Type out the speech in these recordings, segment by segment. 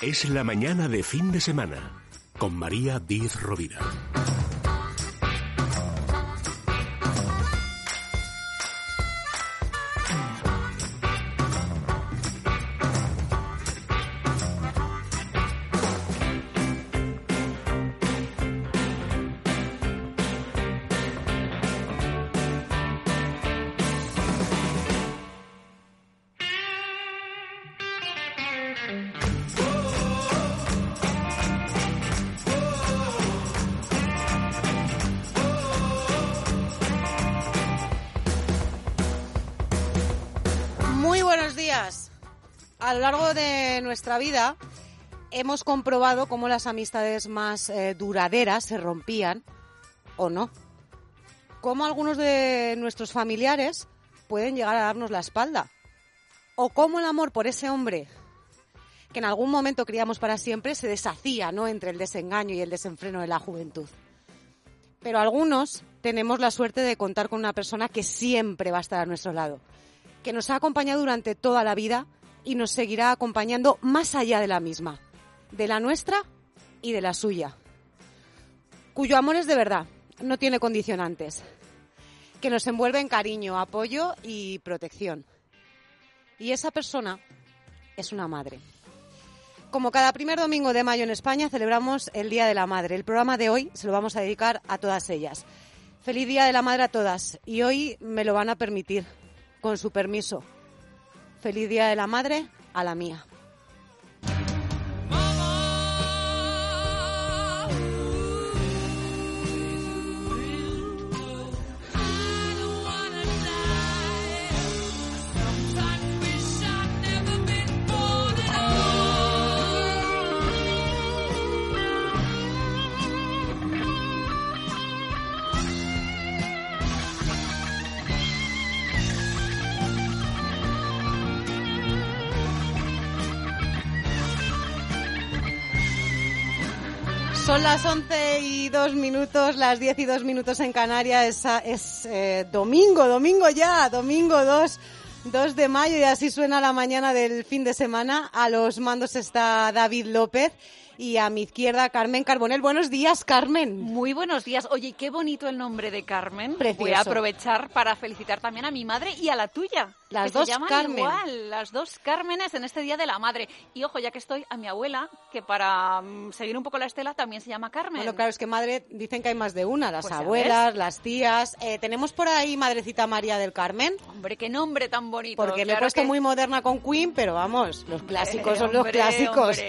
Es la mañana de fin de semana con María Diz Rovira. A lo largo de nuestra vida hemos comprobado cómo las amistades más duraderas se rompían o no. Cómo algunos de nuestros familiares pueden llegar a darnos la espalda. O cómo el amor por ese hombre que en algún momento criamos para siempre se deshacía, ¿no?, entre el desengaño y el desenfreno de la juventud. Pero algunos tenemos la suerte de contar con una persona que siempre va a estar a nuestro lado, que nos ha acompañado durante toda la vida y nos seguirá acompañando más allá de la misma, de la nuestra y de la suya, cuyo amor es de verdad, no tiene condicionantes, que nos envuelve en cariño, apoyo y protección. Y esa persona es una madre. Como cada primer domingo de mayo en España celebramos el Día de la Madre. El programa de hoy se lo vamos a dedicar a todas ellas. Feliz Día de la Madre a todas, y hoy me lo van a permitir, con su permiso. Feliz Día de la Madre a la mía. Son las 11:02, las 10:02 en Canarias. Es domingo ya, domingo 2 de mayo, y así suena la mañana del fin de semana. A los mandos está David López y a mi izquierda Carmen Carbonell. Buenos días, Carmen. Muy buenos días. Oye, qué bonito el nombre de Carmen. Precioso. Voy a aprovechar para felicitar también a mi madre y a la tuya. Las que dos se llaman Carmen. Igual, las dos Cármenes en este Día de la Madre. Y ojo, ya que estoy, a mi abuela, que para seguir un poco la estela también se llama Carmen. Bueno, claro, es que madre dicen que hay más de una, las Pues abuelas, las tías. Tenemos por ahí Madrecita María del Carmen. Hombre, qué nombre tan bonito. Porque me he puesto muy moderna con Queen, pero vamos, los clásicos son los hombre, clásicos.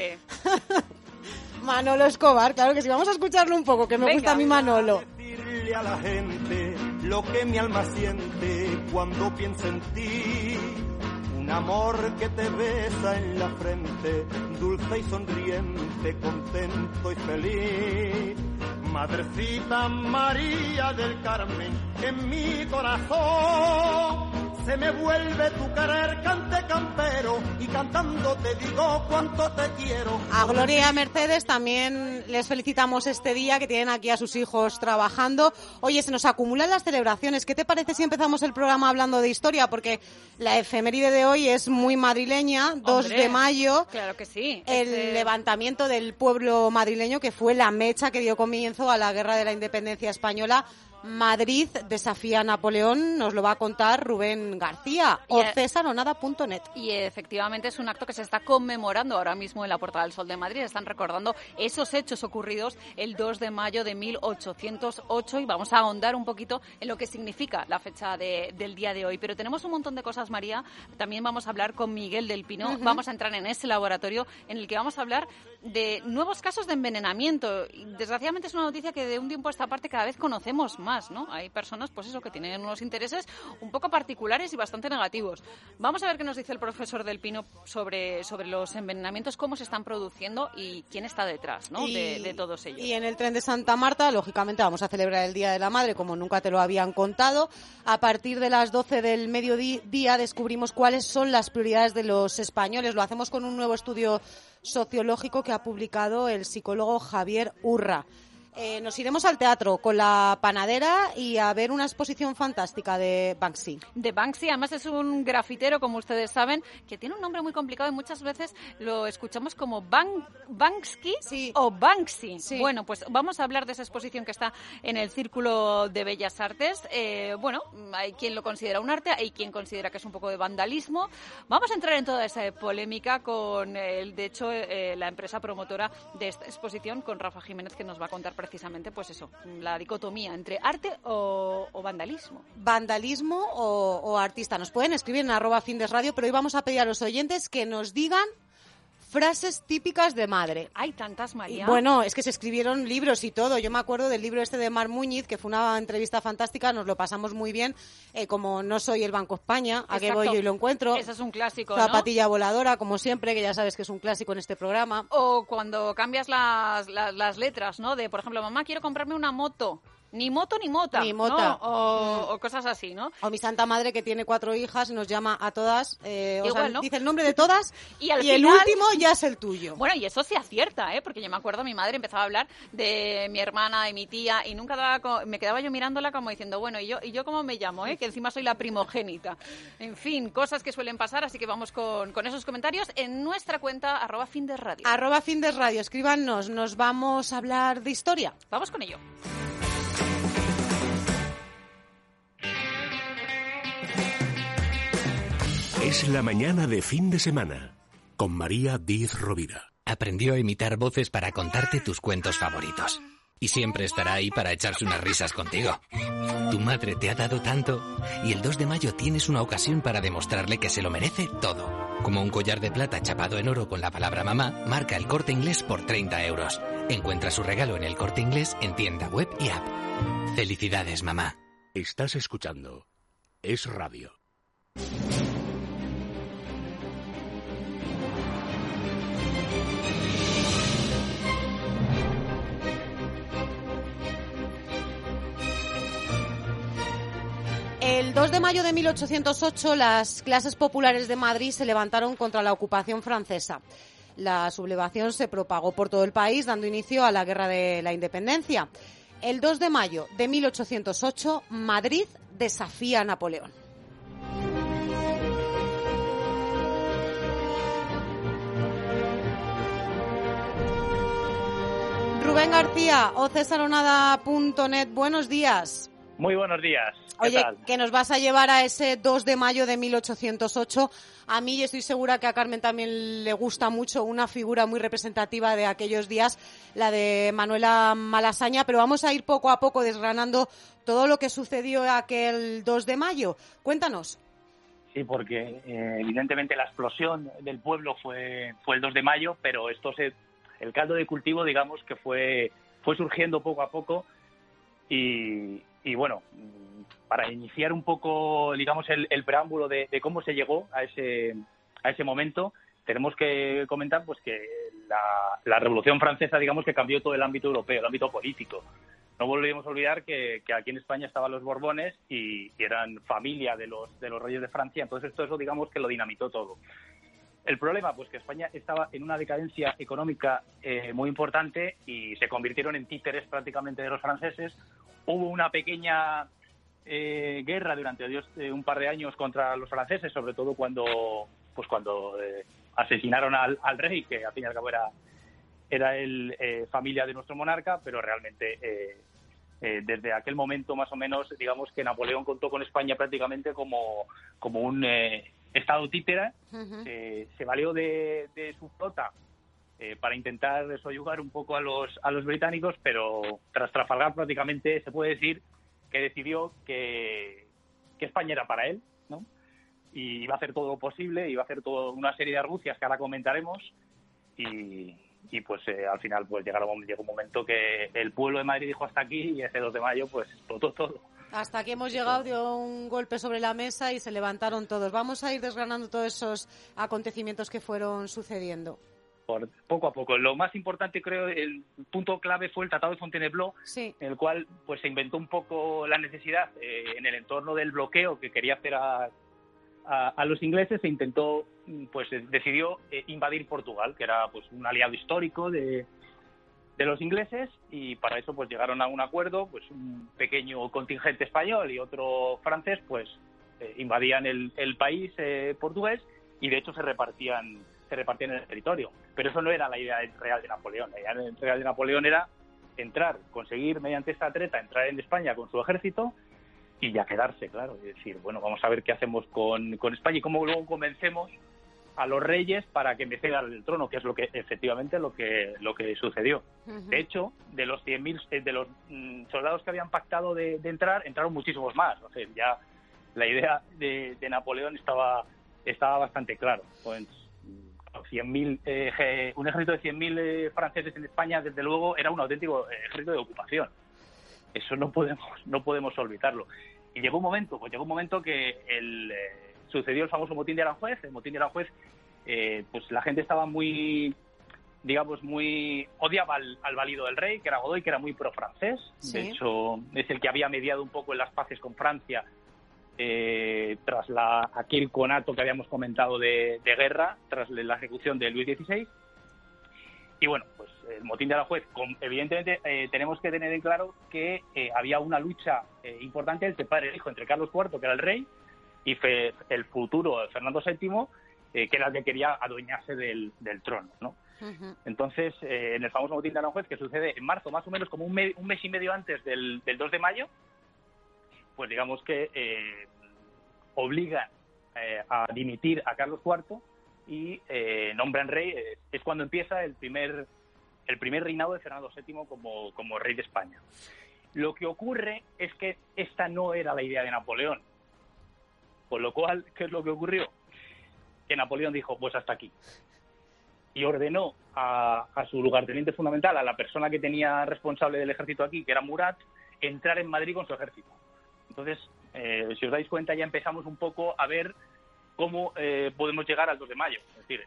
Manolo Escobar, claro que sí, vamos a escucharlo un poco, que me gusta a mi Manolo. Decirle a la gente lo que mi alma siente cuando piensa en ti. Un amor que te besa en la frente, dulce y sonriente, contento y feliz. Madrecita María del Carmen, en mi corazón se me vuelve tu querer, cante campero, y cantando te digo cuánto te quiero. A Gloria y a Mercedes también les felicitamos este día, que tienen aquí a sus hijos trabajando. Oye, se nos acumulan las celebraciones. ¿Qué te parece si empezamos el programa hablando de historia? Porque la efeméride de hoy es muy madrileña, 2 de mayo. Claro que sí. El levantamiento del pueblo madrileño, que fue la mecha que dio comienzo a la Guerra de la Independencia Española. Madrid desafía a Napoleón, nos lo va a contar Rubén García, o cesaronada.net. Y efectivamente es un acto que se está conmemorando ahora mismo en la Puerta del Sol de Madrid. Están recordando esos hechos ocurridos el 2 de mayo de 1808 y vamos a ahondar un poquito en lo que significa la fecha del día de hoy. Pero tenemos un montón de cosas, María. También vamos a hablar con Miguel del Pino. Vamos a entrar en ese laboratorio en el que vamos a hablar de nuevos casos de envenenamiento. Y, desgraciadamente es una noticia que de un tiempo a esta parte cada vez conocemos más, ¿no? Hay personas, pues eso, que tienen unos intereses un poco particulares y bastante negativos. Vamos a ver qué nos dice el profesor del Pino sobre los envenenamientos, cómo se están produciendo y quién está detrás, ¿no? De todos ellos. Y en el tren de Santa Marta, lógicamente, vamos a celebrar el Día de la Madre, como nunca te lo habían contado. A partir de las 12 del mediodía descubrimos cuáles son las prioridades de los españoles. Lo hacemos con un nuevo estudio sociológico que ha publicado el psicólogo Javier Urra. Nos iremos al teatro con la panadera y a ver una exposición fantástica de Banksy. De Banksy, además es un grafitero, como ustedes saben, que tiene un nombre muy complicado y muchas veces lo escuchamos como Banksy o Banksy. Sí. Bueno, pues vamos a hablar de esa exposición que está en el Círculo de Bellas Artes. Bueno, hay quien lo considera un arte, hay quien considera que es un poco de vandalismo. Vamos a entrar en toda esa polémica con, de hecho, la empresa promotora de esta exposición, con Rafa Jiménez, que nos va a contar precisamente, pues eso, la dicotomía entre arte o vandalismo. Vandalismo o artista. Nos pueden escribir en @findesradio, pero hoy vamos a pedir a los oyentes que nos digan frases típicas de madre. Hay tantas, María. Bueno, es que se escribieron libros y todo. Yo me acuerdo del libro este de Mar Muñiz, que fue una entrevista fantástica, nos lo pasamos muy bien. Como no soy el Banco España, ¿a qué voy yo y lo encuentro? Eso es un clásico, Zapatilla voladora, como siempre, que ya sabes que es un clásico en este programa. O cuando cambias las letras, ¿no? De, por ejemplo, mamá, quiero comprarme una moto. Ni moto ni mota. Ni mota. ¿No? O cosas así, ¿no? O mi santa madre, que tiene 4 hijas y nos llama a todas. Igual, ¿no? Dice el nombre de todas y el final... último ya es el tuyo. Bueno, y eso se acierta, ¿eh? Porque yo me acuerdo, mi madre empezaba a hablar de mi hermana, de mi tía, y nunca me quedaba yo mirándola como diciendo, bueno, ¿y yo cómo me llamo, eh? Que encima soy la primogénita. En fin, cosas que suelen pasar, así que vamos con esos comentarios en nuestra cuenta @findesradio. @findesradio, escríbanos, nos vamos a hablar de historia. Vamos con ello. Es la mañana de fin de semana, con María Díez Rovira. Aprendió a imitar voces para contarte tus cuentos favoritos. Y siempre estará ahí para echarse unas risas contigo. Tu madre te ha dado tanto, y el 2 de mayo tienes una ocasión para demostrarle que se lo merece todo. Como un collar de plata chapado en oro con la palabra mamá, marca El Corte Inglés por 30 euros. Encuentra su regalo en El Corte Inglés en tienda web y app. Felicidades, mamá. Estás escuchando Es Radio. El 2 de mayo de 1808, las clases populares de Madrid se levantaron contra la ocupación francesa. La sublevación se propagó por todo el país, dando inicio a la Guerra de la Independencia. El 2 de mayo de 1808, Madrid desafía a Napoleón. Rubén García, ocesaronada.net, buenos días. Muy buenos días. Oye, tal? que nos vas a llevar a ese 2 de mayo de 1808. A mí, y estoy segura que a Carmen también le gusta mucho, una figura muy representativa de aquellos días, la de Manuela Malasaña, pero vamos a ir poco a poco desgranando todo lo que sucedió aquel 2 de mayo. Cuéntanos. Sí, porque evidentemente la explosión del pueblo fue el 2 de mayo, pero el caldo de cultivo, digamos, que fue surgiendo poco a poco y bueno, para iniciar un poco, digamos, el preámbulo de cómo se llegó a ese momento, tenemos que comentar pues que la Revolución Francesa, digamos, que cambió todo el ámbito europeo, el ámbito político. No volvemos a olvidar que aquí en España estaban los Borbones y eran familia de los reyes de Francia, entonces todo eso, digamos, que lo dinamitó todo. El problema, pues que España estaba en una decadencia económica muy importante y se convirtieron en títeres prácticamente de los franceses. Hubo una pequeña guerra durante un par de años contra los franceses, sobre todo cuando asesinaron al rey, que al fin y al cabo era él familia de nuestro monarca, pero realmente desde aquel momento más o menos, digamos que Napoleón contó con España prácticamente como un estado títere. Uh-huh. Se valió de su flota para intentar soyugar un poco a los británicos, pero tras Trafalgar prácticamente se puede decir que decidió que España era para él, ¿no? Y iba a hacer todo lo posible, iba a hacer toda una serie de argucias que ahora comentaremos y pues al final pues llegó un momento que el pueblo de Madrid dijo hasta aquí y ese 2 de mayo pues explotó todo. Hasta aquí hemos llegado, dio un golpe sobre la mesa y se levantaron todos. Vamos a ir desgranando todos esos acontecimientos que fueron sucediendo. Poco a poco. Lo más importante, creo, el punto clave fue el Tratado de Fontainebleau, sí, en el cual pues se inventó un poco la necesidad en el entorno del bloqueo que quería hacer a los ingleses. Se intentó, pues decidió invadir Portugal, que era pues un aliado histórico de los ingleses, y para eso pues llegaron a un acuerdo, pues un pequeño contingente español y otro francés pues invadían el país portugués, y de hecho se repartían el territorio. Pero eso no era la idea real de Napoleón. La idea real de Napoleón era conseguir mediante esta treta entrar en España con su ejército y ya quedarse, claro, y decir, bueno, vamos a ver qué hacemos con España y cómo luego convencemos a los reyes para que me cedan el trono, que es efectivamente lo que sucedió. Uh-huh. De hecho, de los 100.000 de los soldados que habían pactado de entrar, entraron muchísimos más. O sea, ya la idea de Napoleón estaba bastante claro. Pues, 100.000 un ejército de 100.000 franceses en España, desde luego, era un auténtico ejército de ocupación. Eso no podemos olvidarlo. Y llegó un momento que sucedió el famoso motín de Aranjuez. El motín de Aranjuez, pues la gente estaba muy odiaba al valido del rey, que era Godoy, que era muy pro-francés. Sí. De hecho, es el que había mediado un poco en las paces con Francia tras aquel conato que habíamos comentado de guerra, tras la ejecución de Luis XVI. Y bueno, pues el motín de Aranjuez, evidentemente tenemos que tener en claro que había una lucha importante entre padre e hijo, entre Carlos IV, que era el rey, y el futuro Fernando VII, que era el que quería adueñarse del trono, ¿no? Uh-huh. Entonces, en el famoso motín de Aranjuez, que sucede en marzo, más o menos como un mes y medio antes del 2 de mayo, pues digamos que obligan a dimitir a Carlos IV y nombran rey. Es cuando empieza el primer reinado de Fernando VII como rey de España. Lo que ocurre es que esta no era la idea de Napoleón. Con lo cual, ¿qué es lo que ocurrió? Que Napoleón dijo, pues hasta aquí. Y ordenó a su lugarteniente fundamental, a la persona que tenía responsable del ejército aquí, que era Murat, entrar en Madrid con su ejército. Entonces, si os dais cuenta, ya empezamos un poco a ver cómo podemos llegar al 2 de mayo. Es decir,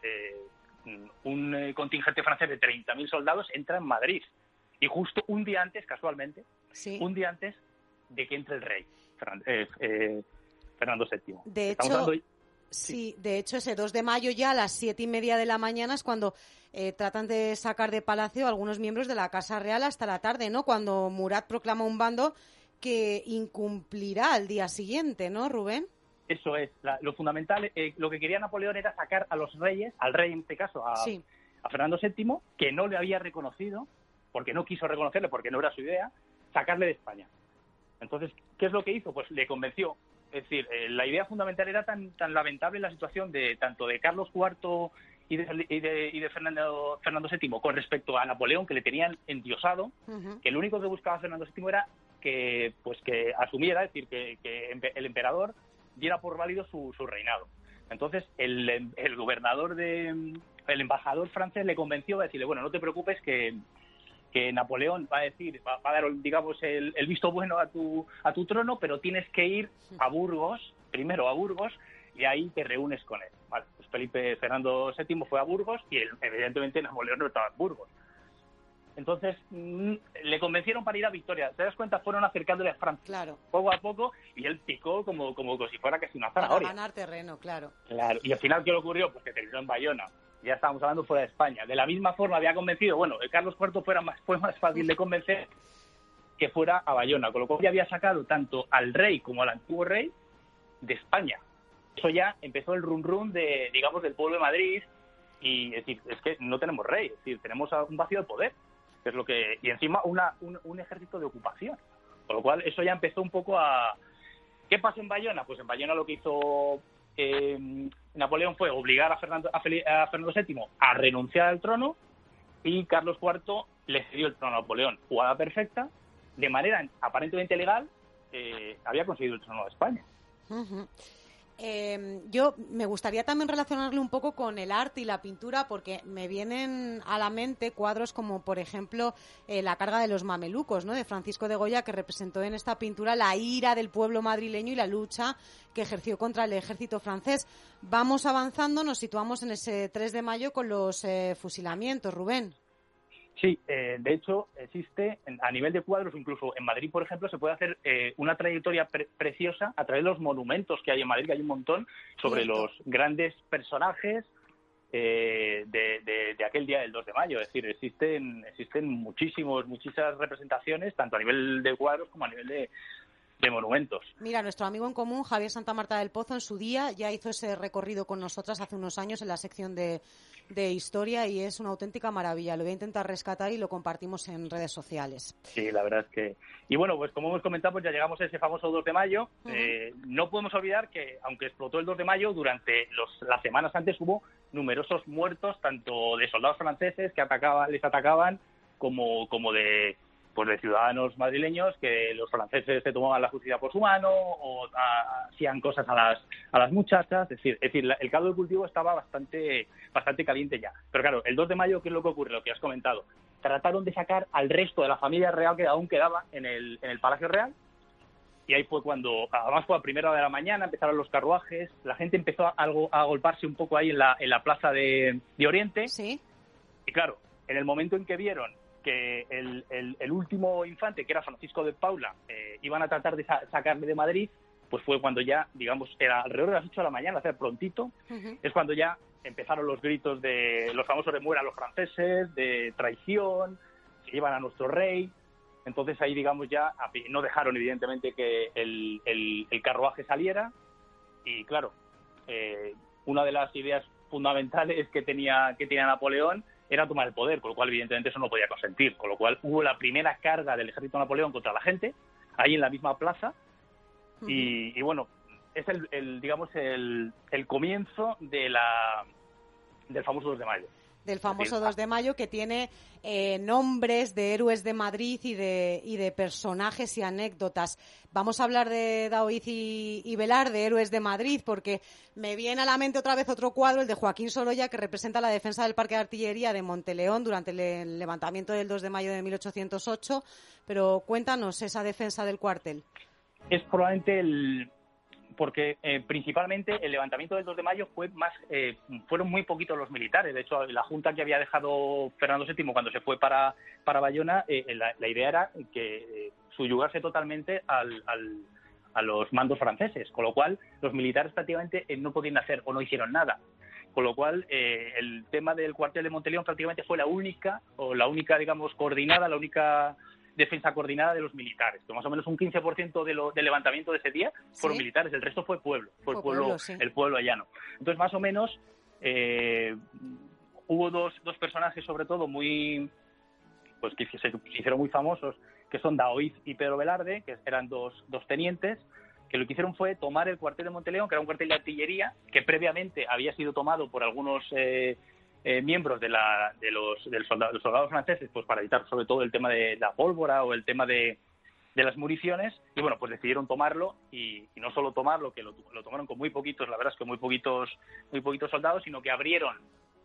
un contingente francés de 30.000 soldados entra en Madrid. Y justo un día antes, casualmente, sí, un día antes de que entre el rey, Fernando VII. De hecho, ese 2 de mayo ya a las 7:30 de la mañana es cuando tratan de sacar de palacio a algunos miembros de la Casa Real hasta la tarde, ¿no? Cuando Murat proclama un bando que incumplirá al día siguiente, ¿no, Rubén? Eso es. Lo fundamental, lo que quería Napoleón era sacar a los reyes, al rey en este caso, a Fernando VII, que no le había reconocido, porque no quiso reconocerle, porque no era su idea, sacarle de España. Entonces, ¿qué es lo que hizo? Pues le convenció. Es decir, la idea fundamental era tan lamentable la situación tanto de Carlos IV y de Fernando VII con respecto a Napoleón, que le tenían endiosado, uh-huh, que lo único que buscaba Fernando VII era que asumiera, es decir, que el emperador diera por válido su reinado. Entonces, el embajador francés le convenció a decirle, bueno, no te preocupes que Napoleón va a dar, digamos, el visto bueno a tu trono, pero tienes que ir primero a Burgos, y ahí te reúnes con él. Vale, pues Fernando VII fue a Burgos y evidentemente Napoleón no estaba en Burgos. Entonces, le convencieron para ir a Victoria. ¿Te das cuenta? Fueron acercándole a Francia, claro, poco a poco, y él picó como si fuera casi una zanahoria. Para ganar terreno, claro. Claro. Y al final, ¿qué le ocurrió? Pues que terminó en Bayona. Ya estábamos hablando fuera de España. De la misma forma había convencido, Carlos IV fue más fácil de convencer que fuera a Bayona, con lo cual ya había sacado tanto al rey como al antiguo rey de España. Eso ya empezó el rum del pueblo de Madrid, y es decir, es que no tenemos rey, es decir, tenemos un vacío de poder, que es lo que, y encima un ejército de ocupación, con lo cual eso ya empezó un poco a... ¿Qué pasó en Bayona? Pues en Bayona lo que hizo Napoleón fue obligar a Fernando VII a renunciar al trono, y Carlos IV le cedió el trono a Napoleón. Jugada perfecta, de manera aparentemente legal, había conseguido el trono de España. Uh-huh. Yo me gustaría también relacionarlo un poco con el arte y la pintura, porque me vienen a la mente cuadros como, por ejemplo, La carga de los mamelucos, ¿no?, de Francisco de Goya, que representó en esta pintura la ira del pueblo madrileño y la lucha que ejerció contra el ejército francés. Vamos avanzando, nos situamos en ese 3 de mayo con los fusilamientos, Rubén. Sí, de hecho existe a nivel de cuadros, incluso en Madrid, por ejemplo, se puede hacer una trayectoria preciosa a través de los monumentos que hay en Madrid, que hay un montón, sobre los grandes personajes de aquel día del 2 de mayo. Es decir, existen muchísimas representaciones, tanto a nivel de cuadros como a nivel de monumentos. Mira, nuestro amigo en común, Javier Santamarta del Pozo, en su día ya hizo ese recorrido con nosotras hace unos años en la sección de historia y es una auténtica maravilla. Lo voy a intentar rescatar y lo compartimos en redes sociales. Sí, la verdad es que... Y bueno, pues como hemos comentado, pues ya llegamos a ese famoso 2 de mayo. No podemos olvidar que, aunque explotó el 2 de mayo, durante las semanas antes hubo numerosos muertos, tanto de soldados franceses que les atacaban, como de ciudadanos madrileños que los franceses se tomaban la justicia por su mano o hacían cosas a las muchachas. Es decir, el caldo de cultivo estaba bastante caliente ya. Pero claro, el 2 de mayo, ¿qué es lo que ocurre? Lo que has comentado. Trataron de sacar al resto de la familia real que aún quedaba en el Palacio Real, y ahí fue cuando, además fue a primera hora de la mañana, empezaron los carruajes, la gente empezó a agolparse un poco ahí en la plaza de Oriente. Sí. Y claro, en el momento en que vieron que el último infante, que era Francisco de Paula, iban a tratar de sacarle de Madrid, pues fue cuando ya, digamos, era alrededor de las 8 de la mañana, o sea, prontito, es cuando ya empezaron los gritos de los famosos de mueran los franceses, de traición, se llevan a nuestro rey. Entonces ahí, digamos, ya no dejaron, evidentemente, que el carruaje saliera. Y claro, una de las ideas fundamentales que tenía Napoleón era tomar el poder, con lo cual evidentemente eso no podía consentir, con lo cual hubo la primera carga del ejército de Napoleón contra la gente, ahí en la misma plaza, y bueno, es el comienzo del famoso 2 de mayo. Del famoso 2 de mayo, que tiene nombres de héroes de Madrid y de personajes y anécdotas. Vamos a hablar de Daoíz y Velar, de héroes de Madrid, porque me viene a la mente otra vez otro cuadro, el de Joaquín Sorolla, que representa la defensa del Parque de Artillería de Monteleón durante el levantamiento del 2 de mayo de 1808. Pero cuéntanos esa defensa del cuartel. Es probablemente porque principalmente el levantamiento del 2 de mayo fueron muy poquitos los militares. De hecho, la junta que había dejado Fernando VII cuando se fue para Bayona, la idea era que subyugarse totalmente a los mandos franceses, con lo cual los militares prácticamente no podían hacer o no hicieron nada. Con lo cual, el tema del cuartel de Monteleón prácticamente fue la única, digamos, coordinada, la única defensa coordinada de los militares, que más o menos un 15% del levantamiento de ese día fueron militares, el resto fue pueblo, sí. El pueblo llano. Entonces, más o menos, hubo dos personajes, sobre todo, que se hicieron muy famosos, que son Daoíz y Pedro Velarde, que eran dos tenientes, que lo que hicieron fue tomar el cuartel de Monteleón, que era un cuartel de artillería, que previamente había sido tomado por algunos miembros de los soldados franceses, pues para evitar sobre todo el tema de la pólvora o el tema de las municiones, y bueno, pues decidieron tomarlo, y no solo tomarlo, que lo tomaron con muy poquitos, la verdad es que muy poquitos soldados, sino que abrieron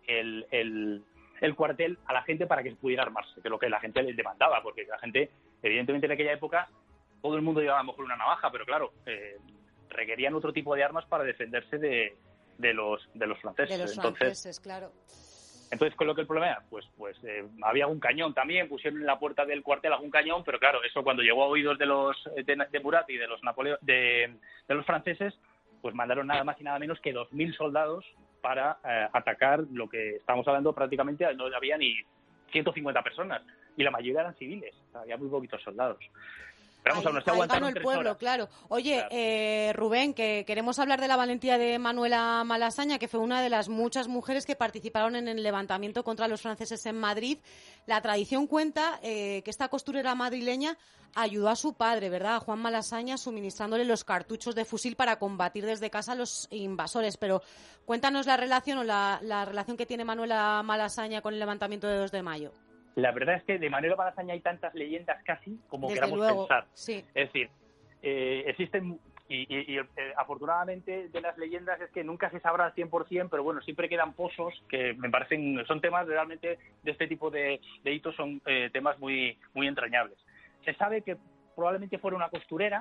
el cuartel a la gente para que pudiera armarse, que es lo que la gente les demandaba, porque la gente, evidentemente en aquella época, todo el mundo llevaba a lo mejor una navaja, pero claro, requerían otro tipo de armas para defenderse de los franceses. De los franceses, claro. Entonces, ¿con lo que el problema era? Pues había un cañón también, pusieron en la puerta del cuartel algún cañón, pero claro, eso cuando llegó a oídos de Murat y de los franceses, pues mandaron nada más y nada menos que 2.000 soldados para atacar lo que estamos hablando prácticamente, no había ni 150 personas, y la mayoría eran civiles, había muy poquitos soldados. Ahí ganó el pueblo, claro. Oye, claro. Rubén, que queremos hablar de la valentía de Manuela Malasaña, que fue una de las muchas mujeres que participaron en el levantamiento contra los franceses en Madrid. La tradición cuenta que esta costurera madrileña ayudó a su padre, ¿verdad?, a Juan Malasaña, suministrándole los cartuchos de fusil para combatir desde casa a los invasores. Pero cuéntanos la relación o la relación que tiene Manuela Malasaña con el levantamiento de 2 de mayo. La verdad es que de Manuela Malasaña hay tantas leyendas casi como desde queramos luego pensar. Sí. Es decir, existen, y afortunadamente de las leyendas es que nunca se sabrá al 100%, pero bueno, siempre quedan pozos que me parecen, son temas realmente de este tipo de hitos, son temas muy, muy entrañables. Se sabe que probablemente fuera una costurera,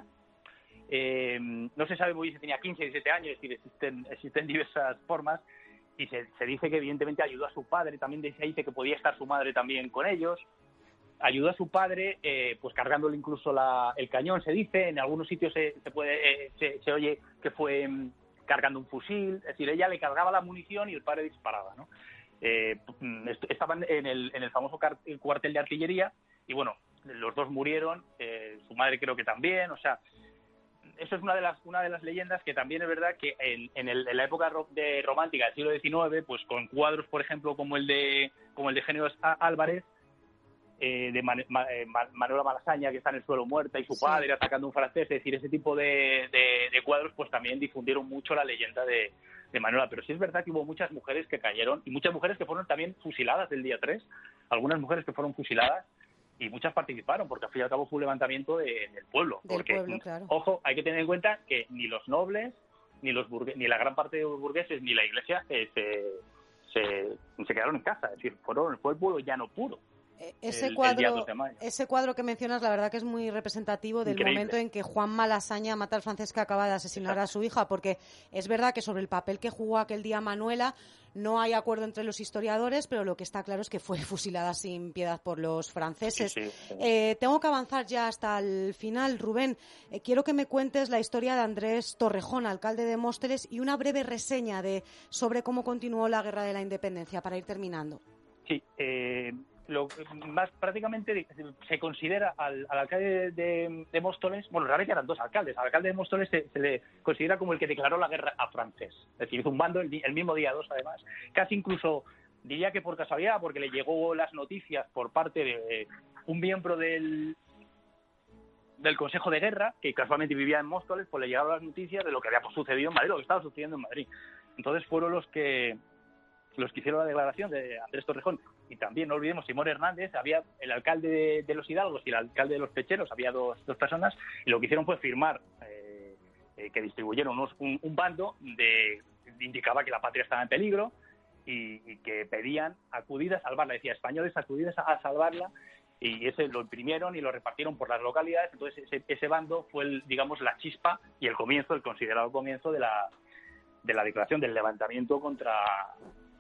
no se sabe muy bien si tenía 15 o 17 años, es decir, existen diversas formas. Y se dice que evidentemente ayudó a su padre, también se dice que podía estar su madre también con ellos. Ayudó a su padre, pues cargándole incluso el cañón, se dice. En algunos sitios se oye que fue cargando un fusil, es decir, ella le cargaba la munición y el padre disparaba, ¿no? Estaban en el famoso cuartel de artillería y bueno, los dos murieron, su madre creo que también, o sea, eso es una de las leyendas que también es verdad que en la época romántica del siglo XIX, pues con cuadros, por ejemplo, como el de Genio Álvarez, de Manuela Malasaña, que está en el suelo muerta, y su padre atacando a un francés, es decir, ese tipo de cuadros pues también difundieron mucho la leyenda de Manuela. Pero sí es verdad que hubo muchas mujeres que cayeron y muchas mujeres que fueron también fusiladas el día 3, algunas mujeres que fueron fusiladas y muchas participaron, porque al fin y al cabo fue un levantamiento del pueblo. Claro. Ojo, hay que tener en cuenta que ni los nobles, ni ni la gran parte de los burgueses, ni la iglesia se quedaron en casa, es decir, fue el pueblo llano puro. Ese cuadro que mencionas, la verdad que es muy representativo del Increíble. momento en que Juan Malasaña mata al francés que acaba de asesinar a su hija, porque es verdad que sobre el papel que jugó aquel día Manuela no hay acuerdo entre los historiadores, pero lo que está claro es que fue fusilada sin piedad por los franceses. Sí. Tengo que avanzar ya hasta el final, Rubén. Quiero que me cuentes la historia de Andrés Torrejón, alcalde de Móstoles, y una breve reseña sobre cómo continuó la Guerra de la Independencia, para ir terminando. Sí, más prácticamente se considera al alcalde de Móstoles, bueno, realmente eran dos alcaldes. Al alcalde de Móstoles se le considera como el que declaró la guerra a francés. Es decir, hizo un bando el mismo día 2, además. Casi incluso, diría que por casualidad, porque le llegó las noticias por parte de un miembro del Consejo de Guerra, que casualmente vivía en Móstoles, pues le llegaron las noticias de lo que había sucedido en Madrid, lo que estaba sucediendo en Madrid. Entonces fueron los que hicieron la declaración de Andrés Torrejón. Y también no olvidemos Simón Hernández, había el alcalde de los Hidalgos y el alcalde de los Pecheros, había dos personas, y lo que hicieron fue firmar que distribuyeron un bando indicaba que la patria estaba en peligro y que pedían acudid a salvarla, decía españoles acudid a salvarla, y ese lo imprimieron y lo repartieron por las localidades. Entonces ese bando fue digamos la chispa y el considerado comienzo de la declaración del levantamiento contra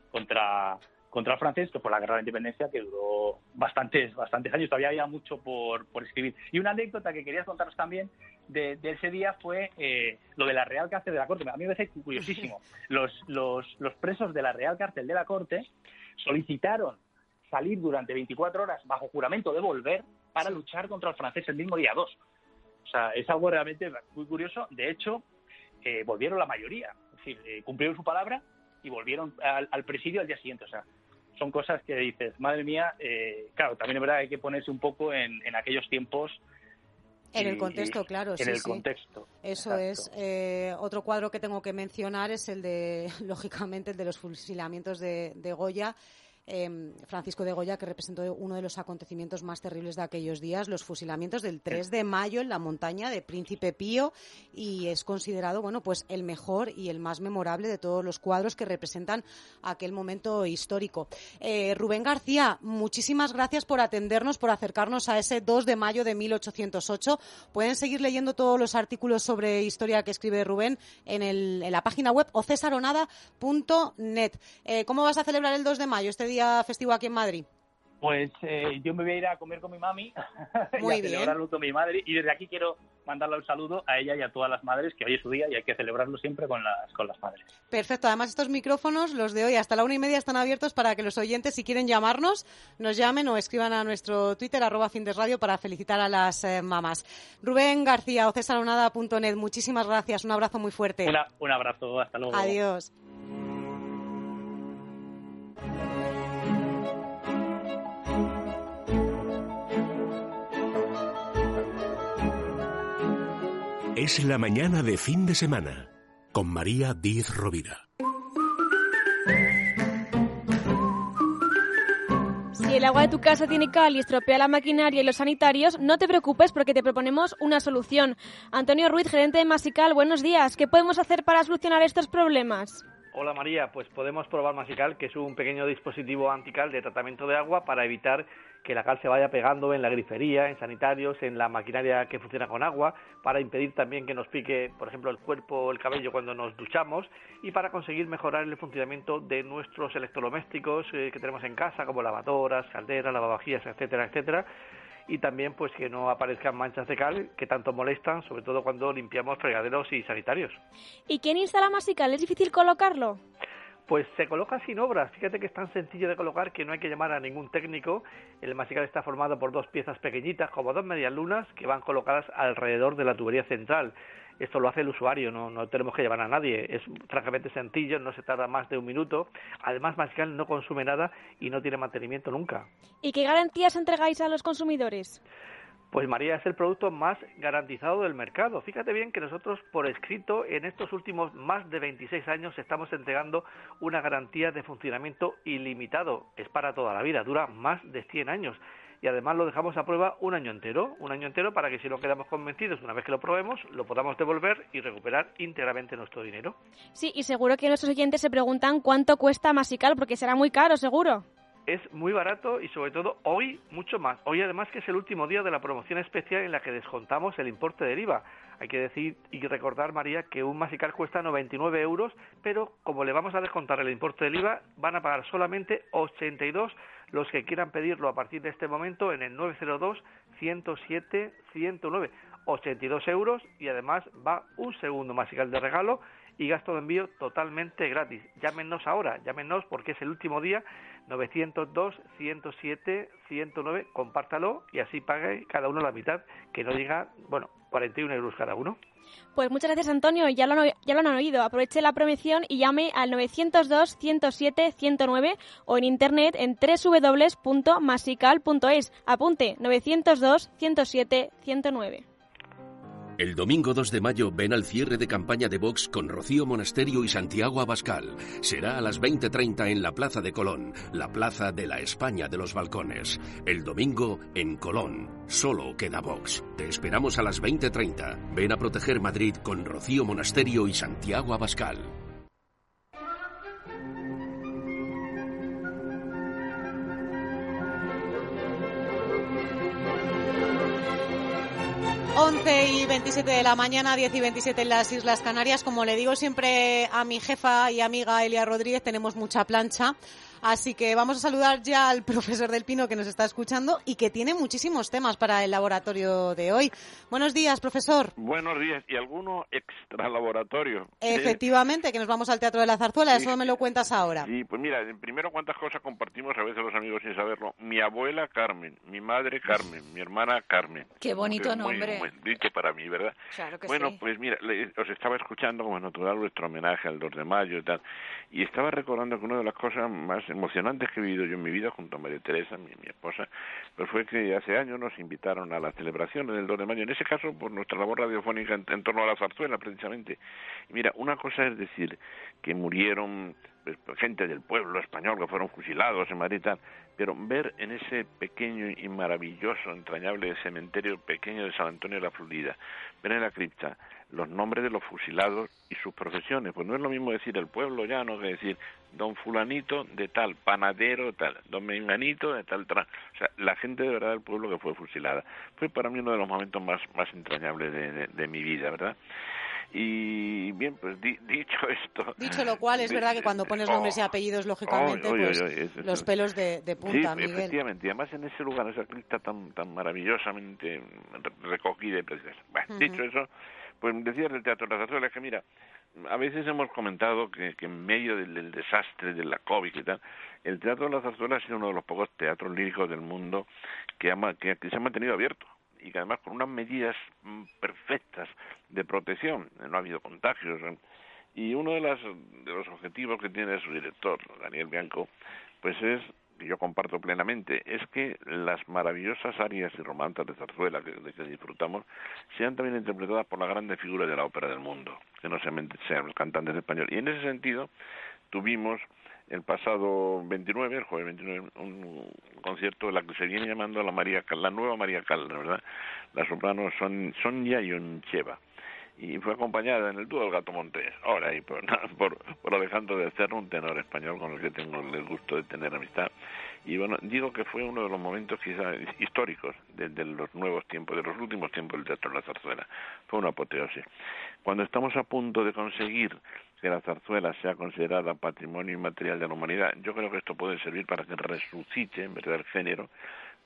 el francés, que fue la Guerra de la Independencia, que duró bastantes años. Todavía había mucho por escribir. Y una anécdota que quería contaros también de ese día fue lo de la Real Cárcel de la Corte. A mí me parece curiosísimo. Los presos de la Real Cárcel de la Corte solicitaron salir durante 24 horas bajo juramento de volver para luchar contra el francés el mismo día 2. O sea, es algo realmente muy curioso. De hecho, volvieron la mayoría. Es decir, cumplieron su palabra y volvieron al presidio al día siguiente. O sea, son cosas que dices, madre mía, claro, también es verdad que hay que ponerse un poco en aquellos tiempos. En el contexto, claro, sí. En el contexto. Eso exacto. es. Otro cuadro que tengo que mencionar es lógicamente, el de los fusilamientos de Goya. Francisco de Goya, que representó uno de los acontecimientos más terribles de aquellos días, los fusilamientos del 3 de mayo en la montaña de Príncipe Pío, y es considerado, bueno, pues el mejor y el más memorable de todos los cuadros que representan aquel momento histórico. Rubén García, muchísimas gracias por atendernos, por acercarnos a ese 2 de mayo de 1808. Pueden seguir leyendo todos los artículos sobre historia que escribe Rubén en la página web ocesaronada.net. ¿Cómo vas a celebrar el 2 de mayo, este día festivo aquí en Madrid? Pues yo me voy a ir a comer con mi mami Muy y a bien. celebrarlo con mi madre, y desde aquí quiero mandarle un saludo a ella y a todas las madres, que hoy es su día y hay que celebrarlo siempre con las madres. Perfecto, además estos micrófonos, los de hoy hasta la 1:30, están abiertos para que los oyentes, si quieren llamarnos, nos llamen o escriban a nuestro Twitter @findesradio para felicitar a las mamás. Rubén García, ocesaronada.net, muchísimas gracias, un abrazo muy fuerte. Un abrazo, hasta luego. Adiós. Es la mañana de fin de semana con María Díez Rovira. Si el agua de tu casa tiene cal y estropea la maquinaria y los sanitarios, no te preocupes porque te proponemos una solución. Antonio Ruiz, gerente de Masical, buenos días. ¿Qué podemos hacer para solucionar estos problemas? Hola María, pues podemos probar Masical, que es un pequeño dispositivo antical de tratamiento de agua para evitar que la cal se vaya pegando en la grifería, en sanitarios, en la maquinaria que funciona con agua, para impedir también que nos pique, por ejemplo, el cuerpo o el cabello cuando nos duchamos, y para conseguir mejorar el funcionamiento de nuestros electrodomésticos que tenemos en casa, como lavadoras, calderas, lavavajillas, etcétera, etcétera. y también pues que no aparezcan manchas de cal que tanto molestan, sobre todo cuando limpiamos fregaderos y sanitarios. ¿Y quién instala Masical? ¿Es difícil colocarlo? Pues se coloca sin obras. Fíjate que es tan sencillo de colocar que no hay que llamar a ningún técnico. El Masical está formado por 2 piezas pequeñitas, como 2 medialunas, que van colocadas alrededor de la tubería central. Esto lo hace el usuario, no tenemos que llamar a nadie. Es francamente sencillo, no se tarda más de 1 minuto. Además, Masical no consume nada y no tiene mantenimiento nunca. ¿Y qué garantías entregáis a los consumidores? Pues María, es el producto más garantizado del mercado. Fíjate bien que nosotros por escrito en estos últimos más de 26 años estamos entregando una garantía de funcionamiento ilimitado. Es para toda la vida, dura más de 100 años. Y además lo dejamos a prueba un año entero para que si no quedamos convencidos una vez que lo probemos, lo podamos devolver y recuperar íntegramente nuestro dinero. Sí, y seguro que nuestros oyentes se preguntan cuánto cuesta Masical, porque será muy caro, seguro. Es muy barato y sobre todo hoy mucho más. Hoy además que es el último día de la promoción especial en la que descontamos el importe del IVA. Hay que decir y recordar, María, que un Masical cuesta 99 euros, pero como le vamos a descontar el importe del IVA, van a pagar solamente 82 los que quieran pedirlo a partir de este momento en el 902 107 109. 82 euros y además va un segundo Masical de regalo y gasto de envío totalmente gratis. Llámenos ahora, porque es el último día, 902 107 109, compártalo y así pague cada uno la mitad, que no llega, 41 euros cada uno. Pues muchas gracias, Antonio, ya lo han oído. Aproveche la promoción y llame al 902 107 109 o en internet en www.masical.es. Apunte, 902 107 109. El domingo 2 de mayo ven al cierre de campaña de Vox con Rocío Monasterio y Santiago Abascal. Será a las 20:30 en la Plaza de Colón, la plaza de la España de los balcones. El domingo en Colón. Solo queda Vox. Te esperamos a las 20:30. Ven a proteger Madrid con Rocío Monasterio y Santiago Abascal. 11:27 de la mañana, 10:27 en las Islas Canarias. Como le digo siempre a mi jefa y amiga Elia Rodríguez, tenemos mucha plancha. Así que vamos a saludar ya al profesor del Pino que nos está escuchando y que tiene muchísimos temas para el laboratorio de hoy. Buenos días, profesor. Buenos días. ¿Y alguno extra laboratorio? Efectivamente, que nos vamos al Teatro de la Zarzuela. Eso me lo cuentas ahora. Sí, pues mira, primero cuántas cosas compartimos a veces los amigos sin saberlo. Mi abuela Carmen, mi madre Carmen, mi hermana Carmen. Qué bonito nombre. Muy dicho para mí, ¿verdad? Claro que bueno, sí. Pues mira, os estaba escuchando como es natural vuestro homenaje al 2 de mayo y tal. Y estaba recordando que una de las cosas más emocionantes que he vivido yo en mi vida junto a María Teresa, mi esposa, pues fue que hace años nos invitaron a las celebraciones del 2 de mayo, en ese caso por nuestra labor radiofónica en torno a la zarzuela precisamente. Y mira, una cosa es decir que murieron pues, gente del pueblo español que fueron fusilados en Madrid y tal, pero ver en ese pequeño y maravilloso, entrañable cementerio pequeño de San Antonio de la Florida, ver en la cripta los nombres de los fusilados y sus profesiones, pues no es lo mismo decir el pueblo llano que decir don fulanito de tal, panadero de tal, don menganito de tal, o sea, la gente de verdad del pueblo que fue fusilada. Fue para mí uno de los momentos más entrañables de mi vida, ¿verdad? Y bien, pues dicho esto... Dicho lo cual, es verdad que cuando pones nombres y apellidos, lógicamente, los pelos de punta, sí, Miguel. Efectivamente, y además en ese lugar, esa cripta tan maravillosamente recogida y preciosa. Bueno, dicho eso, pues decías del Teatro de la Zarzuela, que mira, a veces hemos comentado que en medio del desastre de la COVID y tal, el Teatro de la Zarzuela ha sido uno de los pocos teatros líricos del mundo que se ha mantenido abierto y que además con unas medidas perfectas de protección, no ha habido contagios, y uno de los objetivos que tiene su director, Daniel Bianco, pues es, que yo comparto plenamente, es que las maravillosas arias y romanzas de zarzuela de que disfrutamos sean también interpretadas por las grandes figuras de la ópera del mundo, que no sean los cantantes españoles. Y en ese sentido tuvimos el pasado 29, el jueves 29, un concierto de la que se viene llamando la nueva María Callas, ¿verdad? La soprano Sonia Yoncheva. Y fue acompañada en el dúo del Gato Montés, ahora y por Alejandro del Cerro, un tenor español con el que tengo el gusto de tener amistad. Y bueno, digo que fue uno de los momentos quizás históricos de los nuevos tiempos, de los últimos tiempos del Teatro de la Zarzuela. Fue una apoteosis. Cuando estamos a punto de conseguir que la zarzuela sea considerada patrimonio inmaterial de la humanidad, yo creo que esto puede servir para que resucite, en verdad, el género,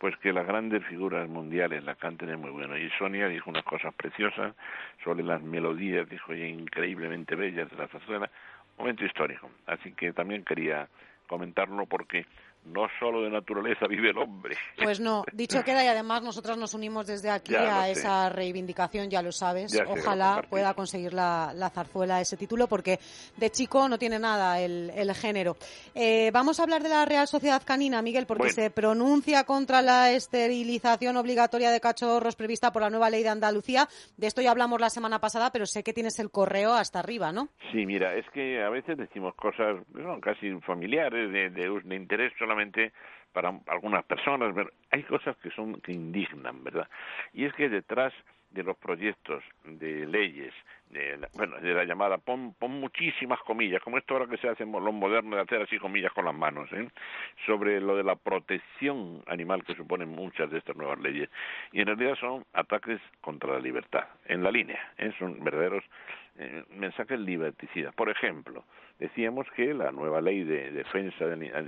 pues que las grandes figuras mundiales la canten es muy bueno. Y Sonia dijo unas cosas preciosas sobre las melodías, dijo ella, increíblemente bellas de la zarzuela. Momento histórico. Así que también quería comentarlo porque no solo de naturaleza vive el hombre. Pues no, dicho queda, y además nosotras nos unimos desde aquí a esa reivindicación, ya lo sabes. Ya ojalá pueda conseguir la zarzuela ese título, porque de chico no tiene nada el género. Vamos a hablar de la Real Sociedad Canina, Miguel, porque se pronuncia contra la esterilización obligatoria de cachorros prevista por la nueva ley de Andalucía. De esto ya hablamos la semana pasada, pero sé que tienes el correo hasta arriba, ¿no? Sí, mira, es que a veces decimos cosas casi familiares, de interés solamente para algunas personas, pero hay cosas que indignan, ¿verdad? Y es que detrás de los proyectos de leyes, de la llamada, pon muchísimas comillas, como esto ahora que se hace en lo moderno de hacer así comillas con las manos, sobre lo de la protección animal que suponen muchas de estas nuevas leyes. Y en realidad son ataques contra la libertad, en la línea, son verdaderos mensajes liberticidas. Por ejemplo, decíamos que la nueva ley de defensa,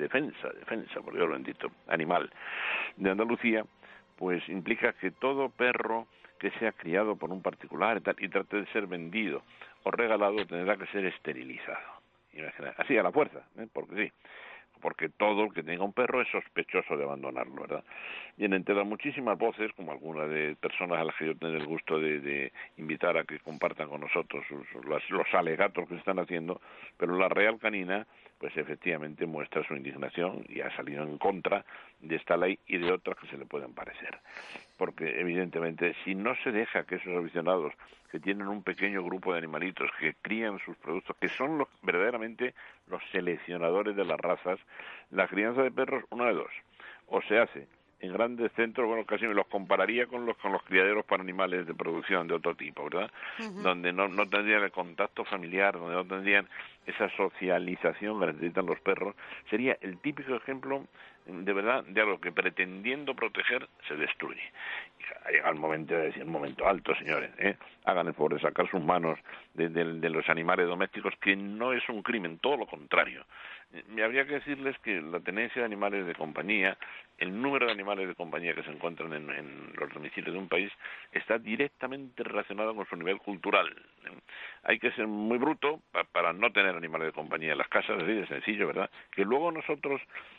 por Dios bendito, animal de Andalucía, pues implica que todo perro que sea criado por un particular y trate de ser vendido o regalado tendrá que ser esterilizado. Imagina, así a la fuerza, porque sí. Porque todo el que tenga un perro es sospechoso de abandonarlo, ¿verdad? Y entre muchísimas voces, como algunas de personas a las que yo tengo el gusto de invitar a que compartan con nosotros los alegatos que se están haciendo, pero la Real Canina, pues efectivamente muestra su indignación y ha salido en contra de esta ley y de otras que se le pueden parecer. Porque evidentemente, si no se deja que esos aficionados que tienen un pequeño grupo de animalitos que crían sus productos, que son verdaderamente los seleccionadores de las razas, la crianza de perros, una de dos, o se hace en grandes centros, casi me los compararía con los criaderos para animales de producción de otro tipo, ¿verdad? Donde no tendrían el contacto familiar, donde no tendrían esa socialización que necesitan los perros. Sería el típico ejemplo, de verdad, de algo que pretendiendo proteger se destruye. Ha llegado el momento de decir, un momento alto, señores, hagan el favor de sacar sus manos de los animales domésticos, que no es un crimen, todo lo contrario. Me habría que decirles que la tenencia de animales de compañía, el número de animales de compañía que se encuentran en los domicilios de un país, está directamente relacionado con su nivel cultural. Hay que ser muy bruto para no tener animales de compañía en las casas, así de sencillo, ¿verdad? Que luego nosotros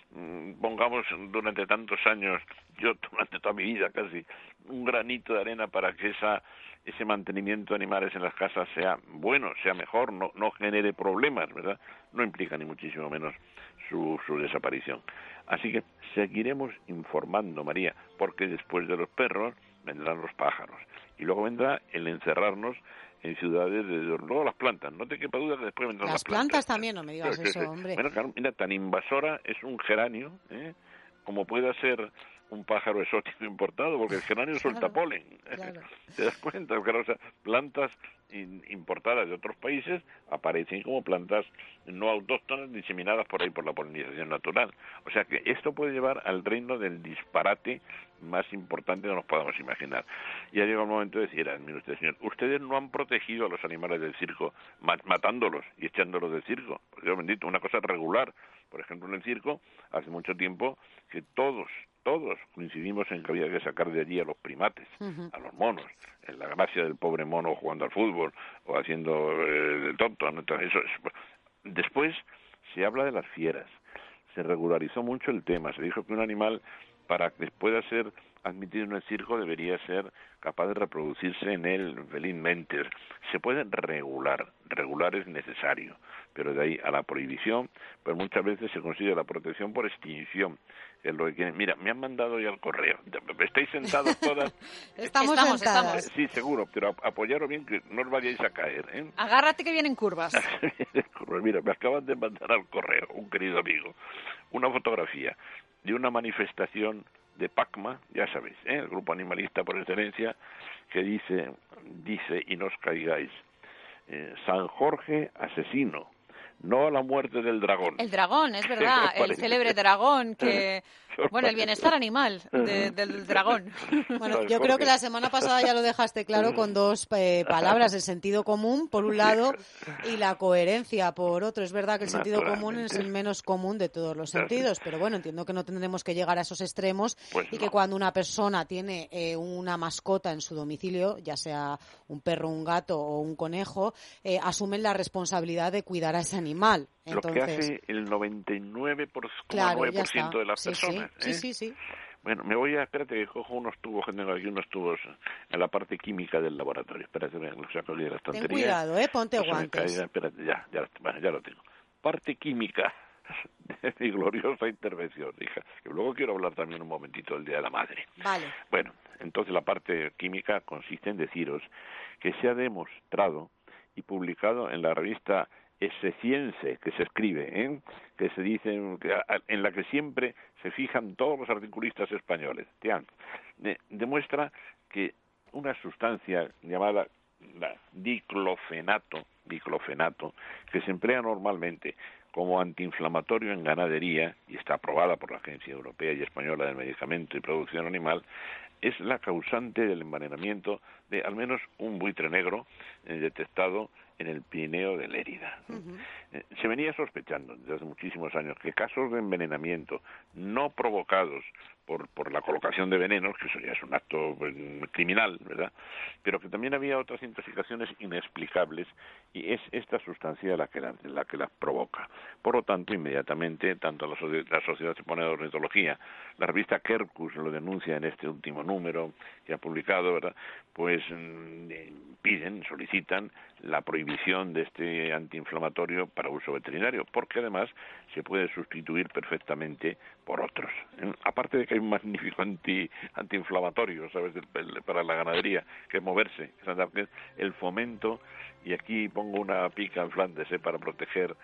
pongamos durante tantos años, yo durante toda mi vida casi, un granito de arena para que ese mantenimiento de animales en las casas sea bueno, sea mejor, no genere problemas, ¿verdad? No implica ni muchísimo menos su desaparición. Así que seguiremos informando, María, porque después de los perros vendrán los pájaros y luego vendrá el encerrarnos en ciudades, luego las plantas, no te quepa duda que después vendrán las plantas. Las plantas también, no me digas eso, hombre. Bueno, claro, mira, tan invasora es un geranio, como pueda ser un pájaro exótico importado, porque el geranio suelta polen. Claro. ¿Te das cuenta? Claro, o sea, plantas importadas de otros países aparecen como plantas no autóctonas diseminadas por ahí por la polinización natural. O sea que esto puede llevar al reino del disparate más importante que nos podamos imaginar. Ya llega el momento de decir, mire usted, señor, ustedes no han protegido a los animales del circo matándolos y echándolos del circo. Pues Dios bendito, una cosa regular. Por ejemplo, en el circo, hace mucho tiempo que todos coincidimos en que había que sacar de allí a los primates, a los monos, en la gracia del pobre mono jugando al fútbol o haciendo el tonto. Después se habla de las fieras, se regularizó mucho el tema, se dijo que un animal, para que pueda ser admitido en el circo, debería ser capaz de reproducirse en él felizmente. Se puede regular es necesario, pero de ahí a la prohibición, pues muchas veces se consigue la protección por extinción. Es lo que quieren. Mira, me han mandado ya el correo. ¿Estáis sentadas todas? Estamos sentadas. Sí, seguro, pero apoyaros bien que no os vayáis a caer. Agárrate que vienen curvas. Mira, me acaban de mandar al correo, un querido amigo, una fotografía de una manifestación de PACMA, ya sabéis, el grupo animalista por excelencia, que dice, y no os caigáis, San Jorge asesino, no a la muerte del dragón. El dragón, es verdad, el célebre dragón que... Bueno, el bienestar animal del dragón. Bueno, yo creo que la semana pasada ya lo dejaste claro con dos palabras, el sentido común por un lado y la coherencia por otro. Es verdad que el sentido común es el menos común de todos los sentidos, pero bueno, entiendo que no tendremos que llegar a esos extremos y que cuando una persona tiene una mascota en su domicilio, ya sea un perro, un gato o un conejo, asumen la responsabilidad de cuidar a ese animal. Entonces, lo que hace el 99,9% claro, de las personas. Sí. Bueno, espérate que cojo unos tubos, que tengo aquí unos tubos en la parte química del laboratorio. Espérate, los saco aquí de la estantería. Ten cuidado, ponte guantes. Espérate, ya lo tengo. Parte química de mi gloriosa intervención, hija. Que luego quiero hablar también un momentito del Día de la Madre. Vale. Bueno, entonces la parte química consiste en deciros que se ha demostrado y publicado en la revista Escience, que se escribe, que se dice, en la que siempre se fijan todos los articulistas españoles. Demuestra que una sustancia llamada diclofenato, que se emplea normalmente como antiinflamatorio en ganadería y está aprobada por la Agencia Europea y Española del Medicamento y Producción Animal, es la causante del envenenamiento de al menos un buitre negro detectado en el Pirineo de Lérida. Se venía sospechando desde hace muchísimos años que casos de envenenamiento no provocados por la colocación de venenos, que eso ya es un acto criminal, ¿verdad?, pero que también había otras intoxicaciones inexplicables, y es esta sustancia la que las provoca. Por lo tanto, inmediatamente, tanto la Sociedad Española de Ornitología, la revista Quercus lo denuncia en este último número que ha publicado, ¿verdad?, pues solicitan la prohibición de este antiinflamatorio para uso veterinario, porque además se puede sustituir perfectamente por otros. Aparte de que hay un magnífico antiinflamatorio, ¿sabes?, para la ganadería, que es moverse, que es el fomento, y aquí pongo una pica en Flandes para proteger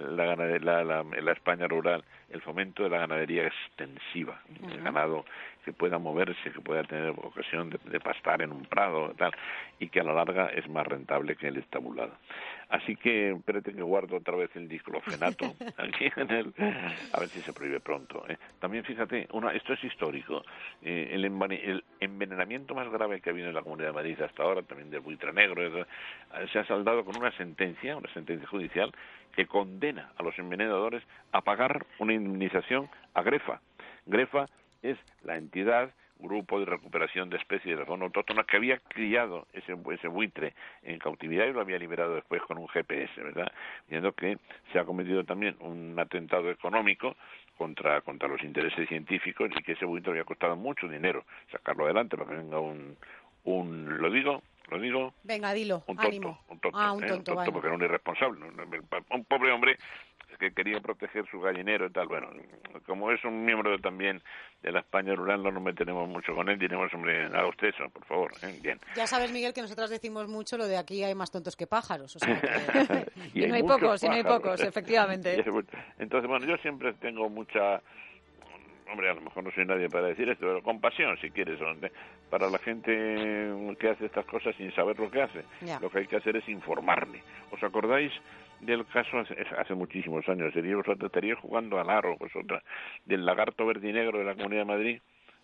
la España rural, el fomento de la ganadería extensiva, el ganado que pueda moverse, que pueda tener ocasión de pastar en un prado, tal, y que a la larga es más rentable que el estabulado. Así que espérate que guardo otra vez el diclofenato aquí a ver si se prohíbe pronto. También fíjate, esto es histórico, el envenenamiento más grave que ha habido en la Comunidad de Madrid hasta ahora, también del buitre negro, se ha saldado con una sentencia judicial que condena a los envenenadores a pagar una indemnización a Grefa. Grefa es la entidad, Grupo de Recuperación de Especies de la Zona Autóctona, que había criado ese buitre en cautividad y lo había liberado después con un GPS, ¿verdad? Viendo que se ha cometido también un atentado económico contra los intereses científicos, y que ese buitre había costado mucho dinero sacarlo adelante para que venga ¿lo digo? Venga, dilo, un tonto, ánimo. Un tonto, vale. Porque era un irresponsable, un pobre hombre que quería proteger su gallinero y tal. Bueno, como es un miembro también de la España rural, no nos meteremos mucho con él, diremos, hombre, haga usted eso, por favor. Bien. Ya sabes, Miguel, que nosotras decimos mucho lo de aquí hay más tontos que pájaros. O sea que... y no hay pocos, efectivamente. Entonces, bueno, yo siempre tengo mucha... Hombre, a lo mejor no soy nadie para decir esto, pero compasión, si quieres, para la gente que hace estas cosas sin saber lo que hace. Yeah. Lo que hay que hacer es informarle. ¿Os acordáis del caso hace muchísimos años? Estaríais jugando al aro, vosotras, del lagarto verdinegro de la Comunidad de Madrid.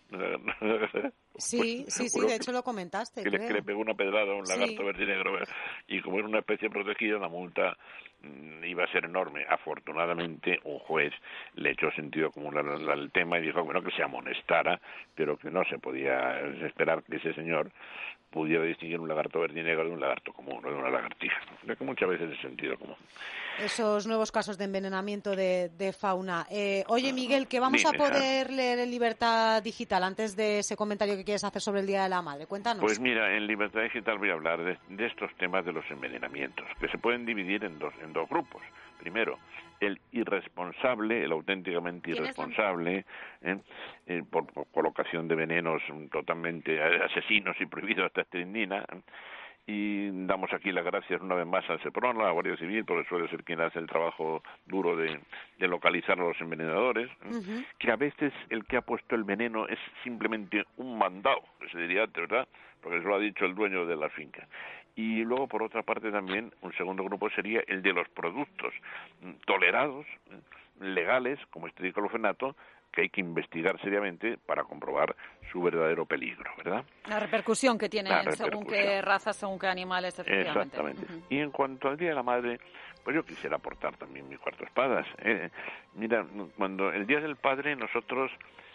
Sí, de hecho lo comentaste. Que le pegó una pedrada a un lagarto verdinegro, y como era una especie protegida, la multa iba a ser enorme. Afortunadamente un juez le echó sentido común al tema y dijo, bueno, que se amonestara, pero que no se podía esperar que ese señor pudiera distinguir un lagarto verdinegro de un lagarto común, o de una lagartija. Creo que muchas veces es sentido común. Esos nuevos casos de envenenamiento de fauna. Oye, Miguel, ¿qué vamos a poder leer en Libertad Digital antes de ese comentario que quieres hacer sobre el Día de la Madre? Cuéntanos. Pues mira, en Libertad Digital voy a hablar de estos temas de los envenenamientos, que se pueden dividir en dos grupos. Primero, el irresponsable, el auténticamente irresponsable, por colocación de venenos totalmente asesinos y prohibidos hasta estrindina. Y damos aquí las gracias una vez más al SEPRON, a la Guardia Civil, porque suele ser quien hace el trabajo duro de localizar a los envenenadores, que a veces el que ha puesto el veneno es simplemente un mandado, que se diría antes, ¿verdad?, porque eso lo ha dicho el dueño de la finca. Y luego, por otra parte, también un segundo grupo sería el de los productos tolerados, legales, como este diclofenaco, que hay que investigar seriamente para comprobar su verdadero peligro, ¿verdad? La repercusión que tiene según qué razas, según qué animales, efectivamente. Exactamente. Y en cuanto al Día de la Madre, pues yo quisiera aportar también mi cuarto espadas. Mira, cuando el Día del Padre nosotros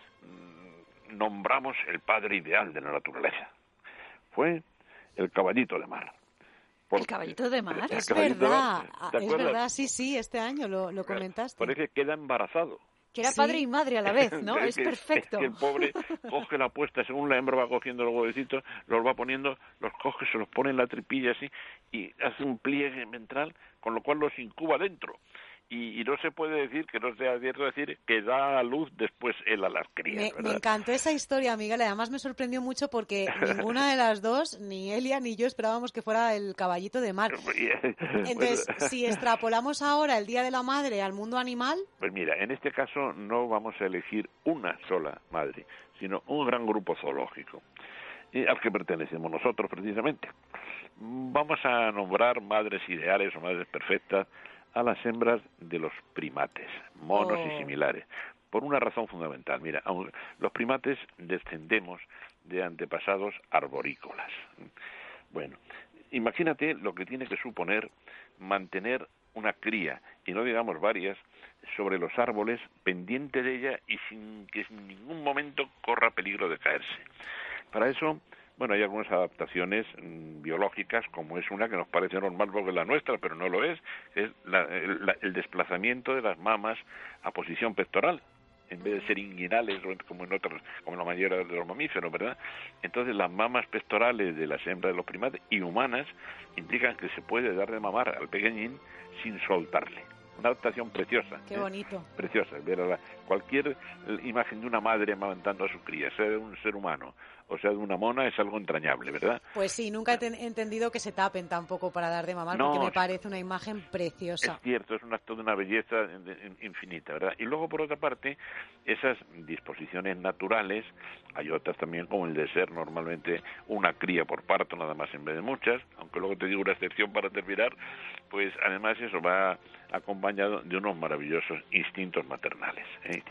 nombramos el padre ideal de la naturaleza. Fue el caballito de mar. ¿El caballito de mar? Es verdad, sí, este año lo comentaste. Parece que queda embarazado. Que era padre y madre a la vez, ¿no? Es perfecto. Es que el pobre coge la puesta, según la hembra va cogiendo los huevecitos, los va poniendo, los coge, se los pone en la tripilla así, y hace un pliegue ventral, con lo cual los incuba dentro. Y no se puede decir, que no sea cierto decir, que da a luz después él a las crías. Me encantó esa historia, Miguel. Además me sorprendió mucho porque ninguna de las dos, ni Elia ni yo, esperábamos que fuera el caballito de mar. Entonces, si extrapolamos ahora el Día de la Madre al mundo animal... Pues mira, en este caso no vamos a elegir una sola madre, sino un gran grupo zoológico, al que pertenecemos nosotros precisamente. Vamos a nombrar madres ideales o madres perfectas a las hembras de los primates, monos y similares, por una razón fundamental. Mira, los primates descendemos de antepasados arborícolas. Bueno, imagínate lo que tiene que suponer mantener una cría, y no digamos varias, sobre los árboles, pendiente de ella y sin que en ningún momento corra peligro de caerse. Para eso, bueno, hay algunas adaptaciones biológicas, como es una que nos parece normal porque es la nuestra, pero no lo es el desplazamiento de las mamas a posición pectoral, en vez de ser inguinales como en la mayoría de los mamíferos, ¿verdad? Entonces las mamas pectorales de las hembras de los primates y humanas implican que se puede dar de mamar al pequeñín sin soltarle. Una adaptación preciosa. Qué bonito. Preciosa. Cualquier imagen de una madre amamantando a su cría, sea de un ser humano o sea de una mona, es algo entrañable, ¿verdad? Pues sí, nunca he entendido que se tapen tampoco para dar de mamar, porque me parece una imagen preciosa. Es cierto, es un acto de una belleza infinita, ¿verdad? Y luego, por otra parte, esas disposiciones naturales, hay otras también, como el de ser normalmente una cría por parto, nada más en vez de muchas, aunque luego te digo una excepción para terminar, pues además eso va acompañado de unos maravillosos instintos maternales.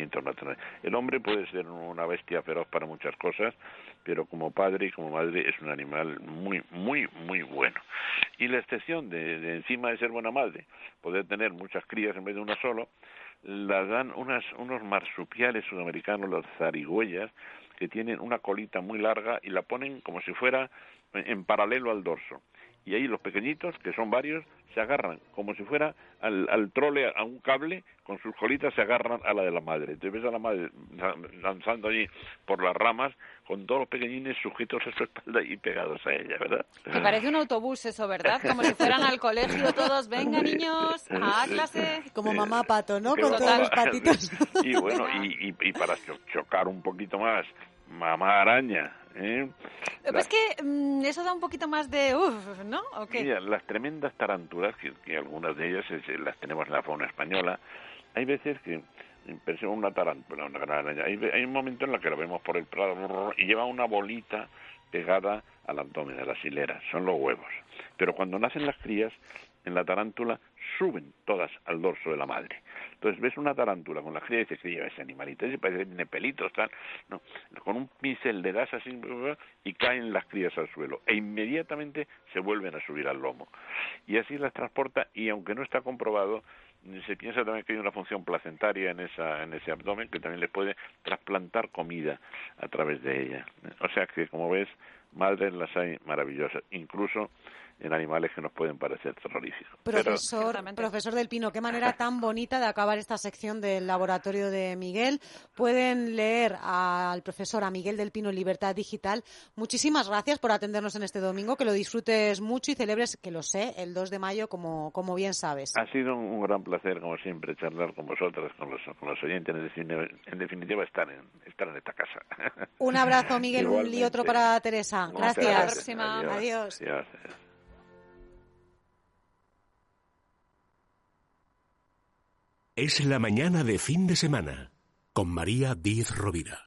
El hombre puede ser una bestia feroz para muchas cosas, pero como padre y como madre es un animal muy, muy, muy bueno. Y la excepción de encima de ser buena madre, poder tener muchas crías en vez de una solo, las dan unos marsupiales sudamericanos, las zarigüeyas, que tienen una colita muy larga y la ponen como si fuera en paralelo al dorso. Y ahí los pequeñitos, que son varios, se agarran como si fuera al trole, a un cable, con sus colitas se agarran a la de la madre. Entonces ves a la madre lanzando allí por las ramas con todos los pequeñines sujetos a su espalda y pegados a ella, ¿verdad? Me parece un autobús eso, ¿verdad? Como si fueran al colegio todos, venga niños, a clase. Como mamá pato, ¿no? Con todos los patitos. Y bueno, y para chocar un poquito más, mamá araña, ¿eh? Pues que eso da un poquito más de ¿no? Okay. Mira, las tremendas tarántulas, que algunas de ellas las tenemos en la fauna española, hay veces que percibimos una tarántula, una gran araña. Hay un momento en el que la vemos por el prado y lleva una bolita pegada al abdomen, de las hileras, son los huevos. Pero cuando nacen las crías, en la tarántula suben todas al dorso de la madre. Entonces ves una tarántula con la cría y dices, que lleva ese animalito, ese parece que tiene pelitos, tal. No, con un pincel le das así y caen las crías al suelo e inmediatamente se vuelven a subir al lomo. Y así las transporta, y aunque no está comprobado, se piensa también que hay una función placentaria en ese abdomen que también le puede trasplantar comida a través de ella. O sea que, como ves, madres las hay maravillosas, incluso en animales que nos pueden parecer terroríficos. Profesor del Pino, qué manera tan bonita de acabar esta sección del laboratorio de Miguel. Pueden leer al profesor, a Miguel del Pino, en Libertad Digital. Muchísimas gracias por atendernos en este domingo, que lo disfrutes mucho y celebres, que lo sé, el 2 de mayo, como bien sabes. Ha sido un gran placer, como siempre, charlar con vosotras, con los oyentes, en definitiva, estar en esta casa. Un abrazo, Miguel, y otro para Teresa. Gracias. Adiós. Adiós. Es la mañana de fin de semana con María Díez Rovira.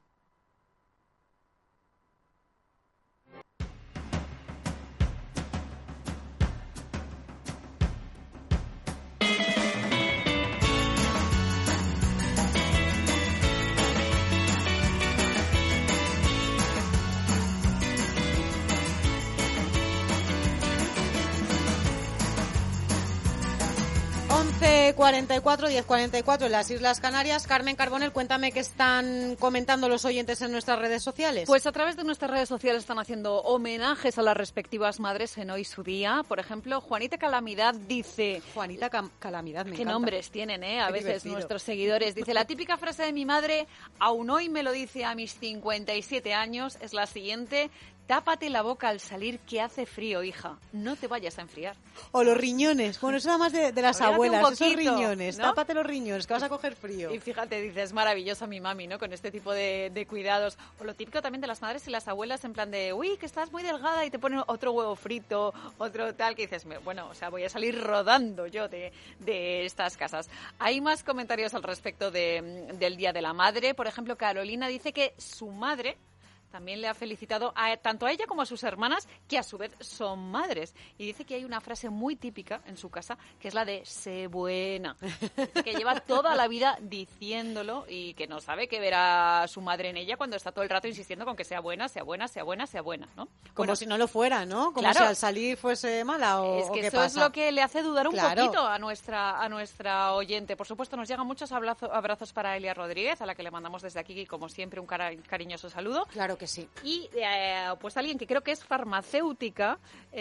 9:44, 10:44 en las Islas Canarias. Carmen Carbonell, cuéntame qué están comentando los oyentes en nuestras redes sociales. Pues a través de nuestras redes sociales están haciendo homenajes a las respectivas madres en hoy su día. Por ejemplo, Juanita Calamidad dice... Juanita Calamidad, me Qué encanta. nombres tienen, a Qué veces divertido. nuestros seguidores. Dice, la típica frase de mi madre, aún hoy me lo dice a mis 57 años, es la siguiente: tápate la boca al salir que hace frío, hija. No te vayas a enfriar. O los riñones. Bueno, eso nada más de las Abrígate un abuelas, esos poquito, riñones. ¿no? Tápate los riñones, que vas a coger frío. Y fíjate, dice, es maravillosa mi mami, ¿no? Con este tipo de cuidados. O lo típico también de las madres y las abuelas, en plan de, uy, que estás muy delgada, y te ponen otro huevo frito, otro tal, que dices, bueno, o sea, voy a salir rodando yo de estas casas. Hay más comentarios al respecto del Día de la Madre. Por ejemplo, Carolina dice que su madre también le ha felicitado tanto a ella como a sus hermanas, que a su vez son madres. Y dice que hay una frase muy típica en su casa, que es la de sé buena. Dice que lleva toda la vida diciéndolo y que no sabe qué verá su madre en ella cuando está todo el rato insistiendo con que sea buena, sea buena, sea buena, sea buena, ¿no? Como Bueno, si no lo fuera, ¿no? Como claro. si al salir fuese mala o es que qué eso pasa. es lo que le hace dudar un Claro. poquito a nuestra oyente. Por supuesto, nos llegan muchos abrazos para Elia Rodríguez, a la que le mandamos desde aquí, como siempre, un cariñoso saludo. Claro que sí. Y pues alguien que creo que es farmacéutica,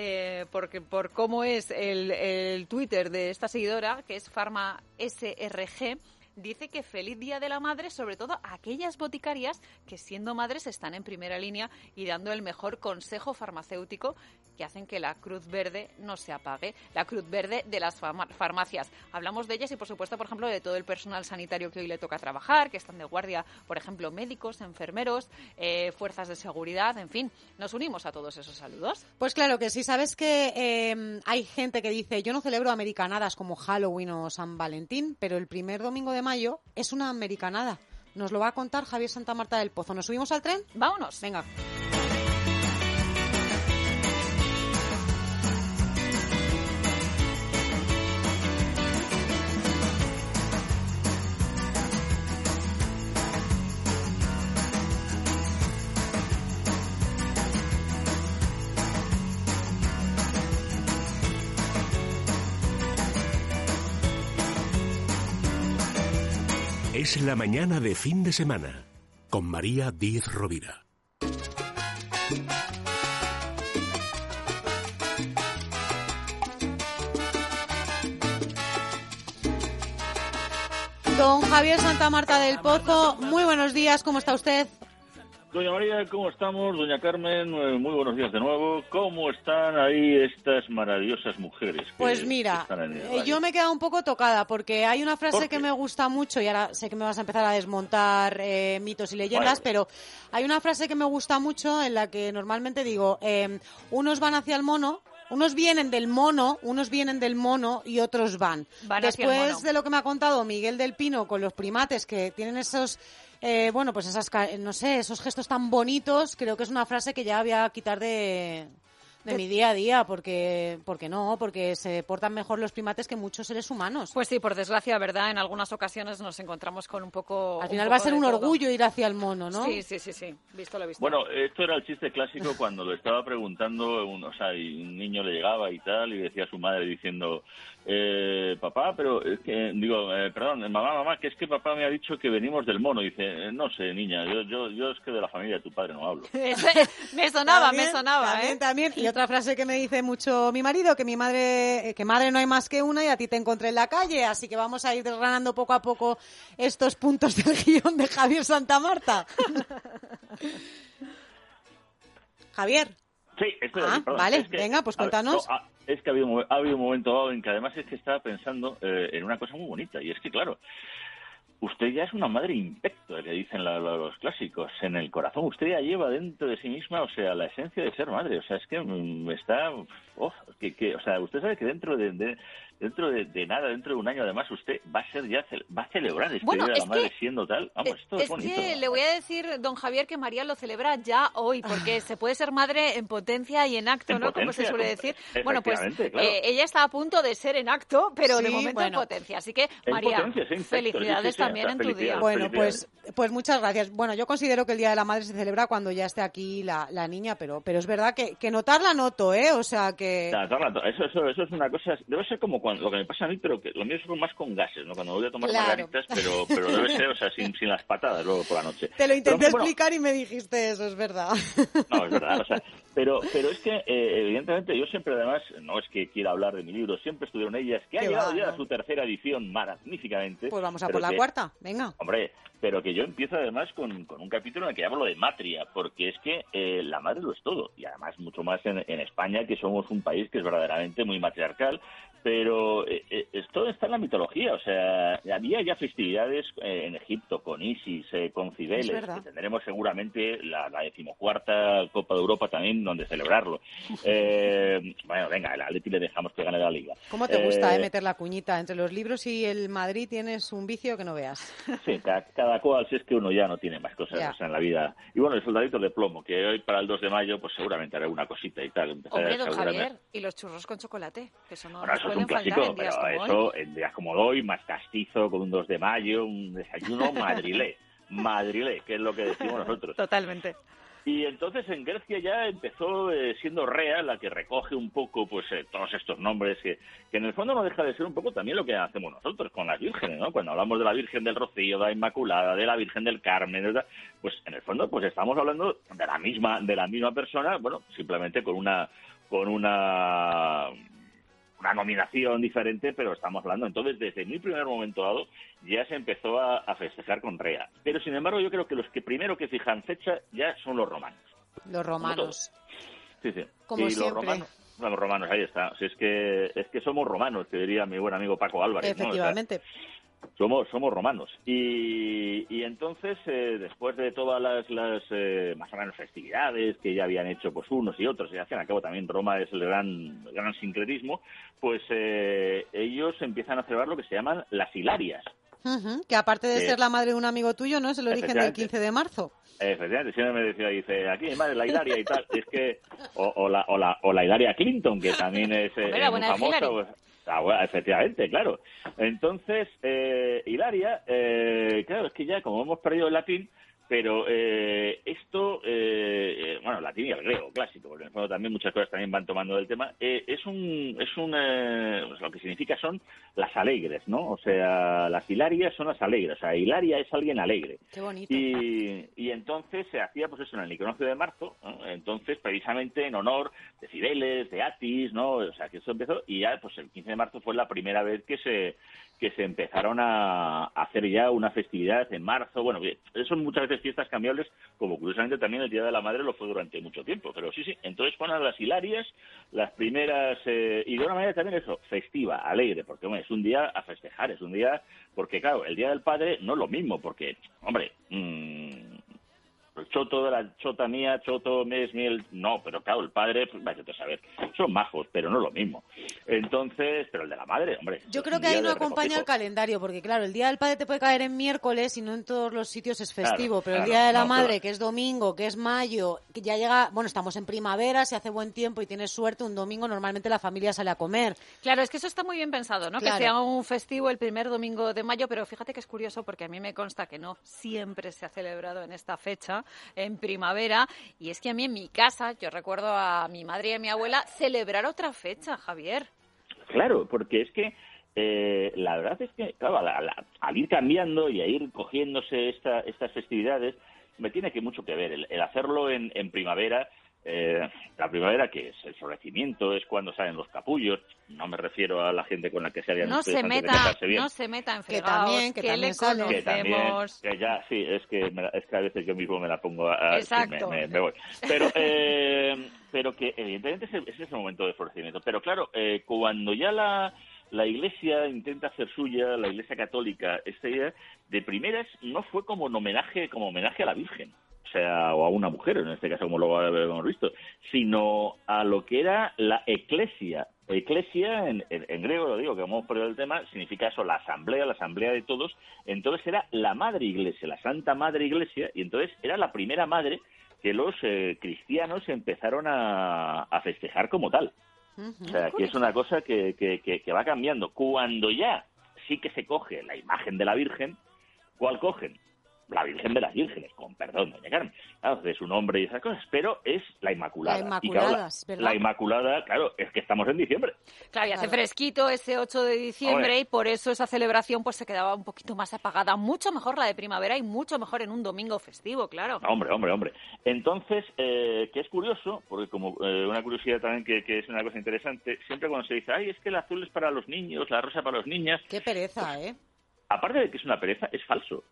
porque por cómo es el Twitter de esta seguidora, que es Farma SRG, dice que feliz Día de la Madre, sobre todo a aquellas boticarias que siendo madres están en primera línea y dando el mejor consejo farmacéutico, que hacen que la Cruz Verde no se apague, la Cruz Verde de las farmacias. Hablamos de ellas y, por supuesto, por ejemplo, de todo el personal sanitario que hoy le toca trabajar, que están de guardia, por ejemplo, médicos, enfermeros, fuerzas de seguridad, en fin, nos unimos a todos esos saludos. Pues claro que sí. Sabes que hay gente que dice, yo no celebro americanadas como Halloween o San Valentín, pero el primer domingo de mayo es una americanada. Nos lo va a contar Javier Santamarta del Pozo. ¿Nos subimos al tren? ¡Vámonos! Venga. Es la mañana de fin de semana con María Díez Rovira. Don Javier Santamarta del Pozo, muy buenos días, ¿cómo está usted? Doña María, ¿cómo estamos? Doña Carmen, muy buenos días de nuevo. ¿Cómo están ahí estas maravillosas mujeres? Pues mira, yo me he quedado un poco tocada porque hay una frase que me gusta mucho y ahora sé que me vas a empezar a desmontar mitos y leyendas, pero hay una frase que me gusta mucho en la que normalmente digo, unos van hacia el mono, unos vienen del mono y otros van. Después de lo que me ha contado Miguel del Pino con los primates que tienen esos... pues esos gestos tan bonitos, creo que es una frase que ya voy a quitar de mi día a día, porque se portan mejor los primates que muchos seres humanos. Pues sí, por desgracia, ¿verdad? En algunas ocasiones nos encontramos con un poco... Al final va a ser un orgullo ir hacia el mono, ¿no? Sí, visto lo visto. Bueno, esto era el chiste clásico cuando lo estaba preguntando, y un niño le llegaba y tal, y decía a su madre diciendo... papá, pero es que, mamá, que es que papá me ha dicho que venimos del mono. Dice, no sé, niña, yo es que de la familia de tu padre no hablo. me sonaba, También. Y otra frase que me dice mucho mi marido, que madre no hay más que una y a ti te encontré en la calle, así que vamos a ir desgranando poco a poco estos puntos del guión de Javier Santamarta. Javier. Sí, estoy aquí, perdón. Vale, venga, pues cuéntanos. Es que ha habido un momento dado en que además es que estaba pensando en una cosa muy bonita, y es que, claro, usted ya es una madre impecto, le dicen los clásicos, en el corazón. Usted ya lleva dentro de sí misma, o sea, la esencia de ser madre. O sea, es que está... usted sabe que dentro de nada, dentro de un año, además, usted va a celebrar este Día de la Madre siendo tal. Vamos, esto es bonito. Que le voy a decir, don Javier, que María lo celebra ya hoy, porque se puede ser madre en potencia y en acto, ¿no? Como se suele decir. Bueno, pues claro. Ella está a punto de ser en acto, pero de momento en potencia. Así que, María, felicidades también en tu día. Bueno, pues muchas gracias. Bueno, yo considero que el Día de la Madre se celebra cuando ya esté aquí la niña, pero es verdad que notarla noto, ¿eh? O sea que... Eso es una cosa... Debe ser como lo que me pasa a mí, pero que lo mío es más con gases, ¿no? Cuando voy a tomar margaritas, pero debe ser, o sea, sin las patadas luego por la noche. Te lo intenté explicar y me dijiste eso, es verdad. No, es verdad, o sea, pero es que, evidentemente, yo siempre, además, no es que quiera hablar de mi libro, siempre estuvieron ellas, que ha llegado ya a su tercera edición magníficamente. Pues vamos a por la cuarta, venga. Hombre, pero que yo empiezo además con un capítulo en el que hablo de matria, porque es que la madre lo es todo, y además mucho más en España, que somos un país que es verdaderamente muy matriarcal, pero esto está en la mitología, o sea, había ya festividades en Egipto con Isis, con Cibeles, que tendremos seguramente la 14ª Copa de Europa también donde celebrarlo. Bueno, venga, al Atleti le dejamos que gane la Liga. ¿Cómo te gusta meter la cuñita? Entre los libros y el Madrid tienes un vicio que no veas. Sí, cada cual, si es que uno ya no tiene más cosas en la vida. Y bueno, el soldadito de plomo, que hoy para el 2 de mayo, pues seguramente haré una cosita y tal. Hombre, don Javier, y los churros con chocolate, que eso no bueno, eso es un clásico, pero eso en días como hoy, más castizo, con un 2 de mayo, un desayuno madrilé, que es lo que decimos nosotros. Totalmente. Y entonces en Grecia ya empezó siendo Rea la que recoge un poco pues todos estos nombres que en el fondo no deja de ser un poco también lo que hacemos nosotros con las vírgenes, ¿no? Cuando hablamos de la Virgen del Rocío, de la Inmaculada, de la Virgen del Carmen, ¿verdad? Pues en el fondo pues estamos hablando de la misma persona, bueno, simplemente con una nominación diferente, pero estamos hablando. Entonces, desde mi primer momento dado, ya se empezó a festejar con Rea. Pero, sin embargo, yo creo que los que primero que fijan fecha ya son los romanos. Los romanos. Sí, sí. Como y siempre. Los romanos, ahí está. O sea, es que somos romanos, que diría mi buen amigo Paco Álvarez. Efectivamente. ¿No? O sea, somos romanos. Y entonces, después de todas las más o menos festividades que ya habían hecho pues unos y otros, y al fin y al cabo también Roma es el gran sincretismo, pues ellos empiezan a celebrar lo que se llaman las Hilarias. Que aparte de ser la madre de un amigo tuyo, ¿no? Es el origen del 15 de marzo. Efectivamente, siempre me decía, dice, aquí mi madre la Hilaria y tal, es que, o la Hilaria Clinton, que también es muy famosa, pues, bueno, efectivamente, claro. Entonces, Hilaria, claro, es que ya como hemos perdido el latín, pero esto, bueno, el latín y el griego clásico, porque en el fondo también muchas cosas también van tomando del tema, lo que significa son las alegres, ¿no? O sea, las hilarias son las alegres, o sea, Hilaria es alguien alegre. Qué bonito. Y entonces se hacía, pues eso, en el equinoccio de marzo, ¿no? Entonces, precisamente en honor de Cibeles, de Atis, ¿no? O sea, que eso empezó, y ya, pues el 15 de marzo fue la primera vez que se empezaron a hacer ya una festividad en marzo. Bueno, son muchas veces fiestas cambiables, como curiosamente también el Día de la Madre lo fue durante mucho tiempo, pero sí, entonces fueron las Hilarias, las primeras, y de una manera también eso, festiva, alegre, porque hombre, es un día a festejar, es un día, porque claro, el Día del Padre no es lo mismo, porque, hombre, el choto de la chota mía, choto, mes, miel, no, pero claro, el padre, pues vaya a saber, son majos, pero no es lo mismo. Entonces, pero el de la madre, hombre. Yo creo que ahí no acompaña el calendario, porque claro, el Día del Padre te puede caer en miércoles y no en todos los sitios es festivo, pero el Día de la Madre, que es domingo, que es mayo, que ya llega, bueno, estamos en primavera, se hace buen tiempo y tienes suerte, un domingo normalmente la familia sale a comer. Claro, es que eso está muy bien pensado, ¿no? Claro. Que sea un festivo el primer domingo de mayo, pero fíjate que es curioso porque a mí me consta que no siempre se ha celebrado en esta fecha, en primavera, y es que a mí en mi casa, yo recuerdo a mi madre y a mi abuela celebrar otra fecha, Javier. Claro, porque es que la verdad es que, claro, al ir cambiando y a ir cogiéndose estas festividades, me tiene que mucho que ver el hacerlo en primavera. La primavera, que es el florecimiento, es cuando salen los capullos. No me refiero a la gente con la que se habían no se meta en fregados, que le conocemos. Que ya, sí, es que a veces yo mismo me la pongo a exacto. Me voy. Pero que evidentemente es ese momento de florecimiento. Pero claro, cuando ya la Iglesia intenta hacer suya, la Iglesia católica, esta idea, de primeras no fue como homenaje a la Virgen, o sea, o a una mujer, en este caso como lo hemos visto, sino a lo que era la eclesia. Eclesia, en griego, lo digo, que hemos perdido el tema, significa eso, la asamblea de todos. Entonces era la Madre Iglesia, la Santa Madre Iglesia, y entonces era la primera madre que los cristianos empezaron a festejar como tal. O sea, que es una cosa que va cambiando. Cuando ya sí que se coge la imagen de la Virgen, ¿cuál cogen? la Virgen de las Vírgenes, con perdón, doña Carmen. Claro, es un hombre y esas cosas, pero es la Inmaculada. La Inmaculada, y claro, ¿verdad? la Inmaculada, claro, es que estamos en diciembre. Claro, y hace fresquito ese 8 de diciembre. Hombre. Y por eso esa celebración pues se quedaba un poquito más apagada. Mucho mejor la de primavera y mucho mejor en un domingo festivo, claro. Hombre. Entonces, que es curioso, porque como una curiosidad también que es una cosa interesante, siempre cuando se dice, es que el azul es para los niños, la rosa para los niñas... Qué pereza, Aparte de que es una pereza, es falso.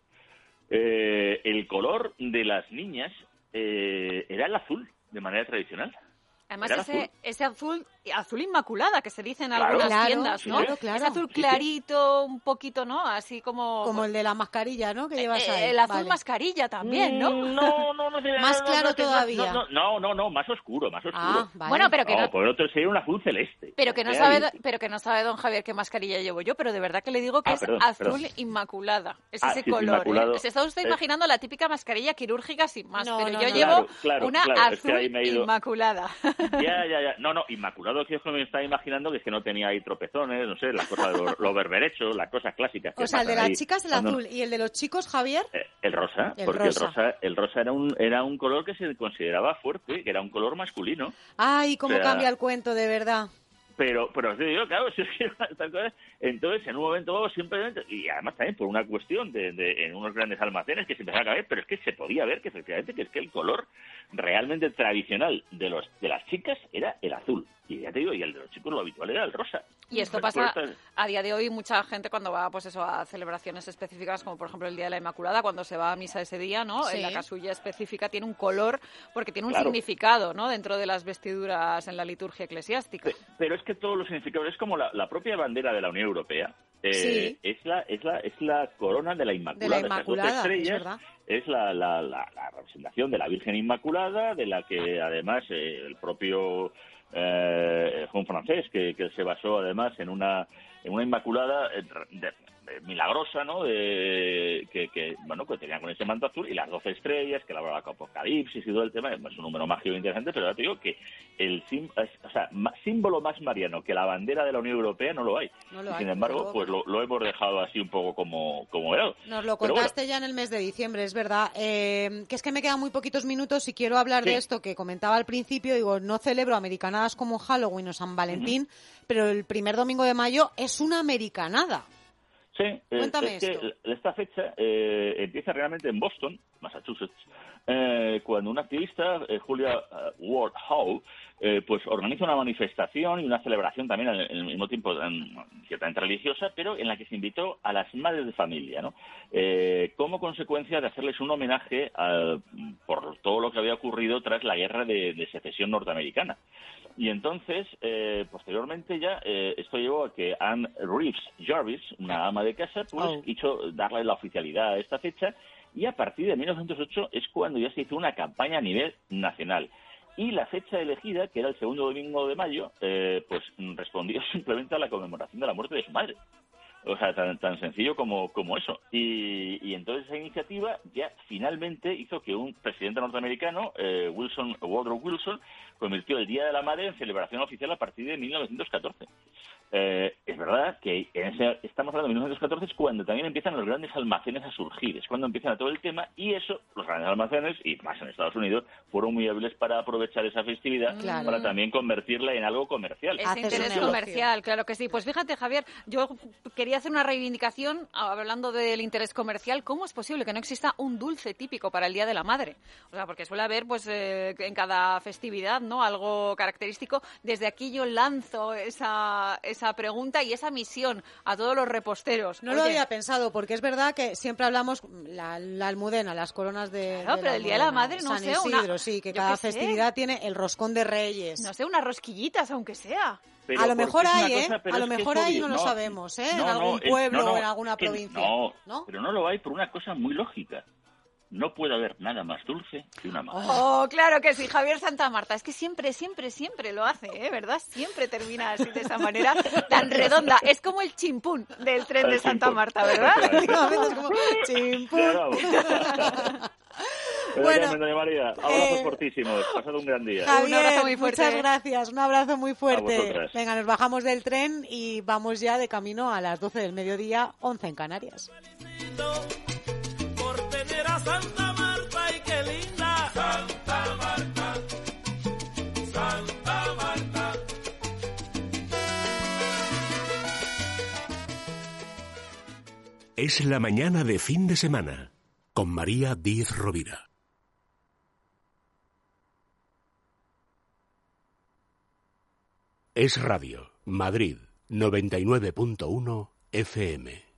El color de las niñas era el azul, de manera tradicional. Además, ese azul inmaculada que se dice en algunas tiendas, ¿no? Claro. Ese azul clarito, un poquito, ¿no? Así como... Como el de la mascarilla, ¿no? Que llevas ahí. El azul mascarilla también, ¿no? No. Más claro todavía. No, más oscuro. Vale. Bueno, pero que por otro sería un azul celeste. Pero que no sabe don Javier qué mascarilla llevo yo, pero de verdad que le digo que es azul inmaculada. Es ese color. Se está usted imaginando la típica mascarilla quirúrgica sin más, pero yo llevo una azul inmaculada. Ya. No, inmaculado que yo me estaba imaginando que es que no tenía ahí tropezones, no sé, las cosas de los berberechos, las cosas clásicas. O sea, el de las chicas el azul y el de los chicos, Javier... El rosa, el rosa era un color que se consideraba fuerte, que era un color masculino. Ay, cómo cambia el cuento, de verdad. Pero os digo, claro, si es que estas cosas, entonces en un momento simplemente, y además también por una cuestión de en unos grandes almacenes que se empezaron a caer, pero es que se podía ver que efectivamente que es que el color realmente tradicional de las chicas era el azul. Y ya te digo, y el de los chicos lo habitual era el rosa. Y esto pasa a día de hoy, mucha gente cuando va pues eso a celebraciones específicas, como por ejemplo el Día de la Inmaculada, cuando se va a misa ese día, ¿no? Sí. En la casulla específica tiene un color, porque tiene un significado, ¿no? Dentro de las vestiduras en la liturgia eclesiástica. Pero es que todos los significados, es como la propia bandera de la Unión Europea, es la corona de la Inmaculada. De la Inmaculada, Estas 2 estrellas, es verdad. Es la representación de la Virgen Inmaculada, de la que además el propio fue un francés que se basó además en una Inmaculada milagrosa, ¿no? Que tenía con ese manto azul y las 12 estrellas, que elaboraba con Apocalipsis y todo el tema. Es un número mágico interesante, pero ya te digo que el símbolo más mariano que la bandera de la Unión Europea no lo hay. Sin embargo, pues lo hemos dejado así un poco como era. Nos lo contaste ya en el mes de diciembre, es verdad. Que es que me quedan muy poquitos minutos y quiero hablar de esto que comentaba al principio. Digo, no celebro americanadas como Halloween o San Valentín, pero el primer domingo de mayo es una americanada. Sí, Cuéntame es que esta fecha empieza realmente en Boston, Massachusetts, cuando una activista, Julia Ward Howe, pues organiza una manifestación y una celebración también al mismo tiempo ciertamente religiosa, pero en la que se invitó a las madres de familia, ¿no? Como consecuencia de hacerles un homenaje por todo lo que había ocurrido tras la guerra de secesión norteamericana. Y entonces, posteriormente ya, esto llevó a que Anne Reeves Jarvis, una ama de casa, pues quiso darle la oficialidad a esta fecha, y a partir de 1908 es cuando ya se hizo una campaña a nivel nacional. Y la fecha elegida, que era el segundo domingo de mayo, pues respondió simplemente a la conmemoración de la muerte de su madre. O sea, tan sencillo como eso. Y entonces esa iniciativa ya finalmente hizo que un presidente norteamericano, Woodrow Wilson, convirtió el Día de la Madre en celebración oficial a partir de 1914. Es verdad que estamos hablando de 1914, es cuando también empiezan los grandes almacenes a surgir, es cuando empiezan a todo el tema, y eso, los grandes almacenes, y más en Estados Unidos, fueron muy hábiles para aprovechar esa festividad, para también convertirla en algo comercial. Ese interés comercial, claro que sí. Pues fíjate, Javier, yo quería hacer una reivindicación, hablando del interés comercial. ¿Cómo es posible que no exista un dulce típico para el Día de la Madre? O sea, porque suele haber, pues, en cada festividad, ¿no?, algo característico. Desde aquí yo lanzo esa pregunta y esa misión a todos los reposteros. No lo había pensado, porque es verdad que siempre hablamos la almudena, las coronas de claro, pero el Día de la Madre, no San sé, Isidro, sí, que cada festividad tiene el roscón de Reyes. No sé, unas rosquillitas, aunque sea. Pero a lo mejor hay, a lo mejor hay, no lo sabemos, en algún pueblo o en alguna provincia. No, pero no lo hay por una cosa muy lógica. No puede haber nada más dulce que una madre. Oh, claro que sí, Javier Santamarta. Es que siempre lo hace, ¿verdad? Siempre termina así, de esa manera tan redonda. Es como el chimpún del tren de Santa Marta, ¿verdad? Es como chimpún. Bueno, María, abrazos fortísimos. Pasad un gran día. Javier, un abrazo muy fuerte. Muchas gracias. Un abrazo muy fuerte. A Venga, nos bajamos del tren y vamos ya de camino a las 12 del mediodía, 11 en Canarias. tener a Santa Marta y qué linda. Santa Marta, Santa Marta. Es la mañana de fin de semana con María Díez Rovira. Es Radio, Madrid, 99.1 FM.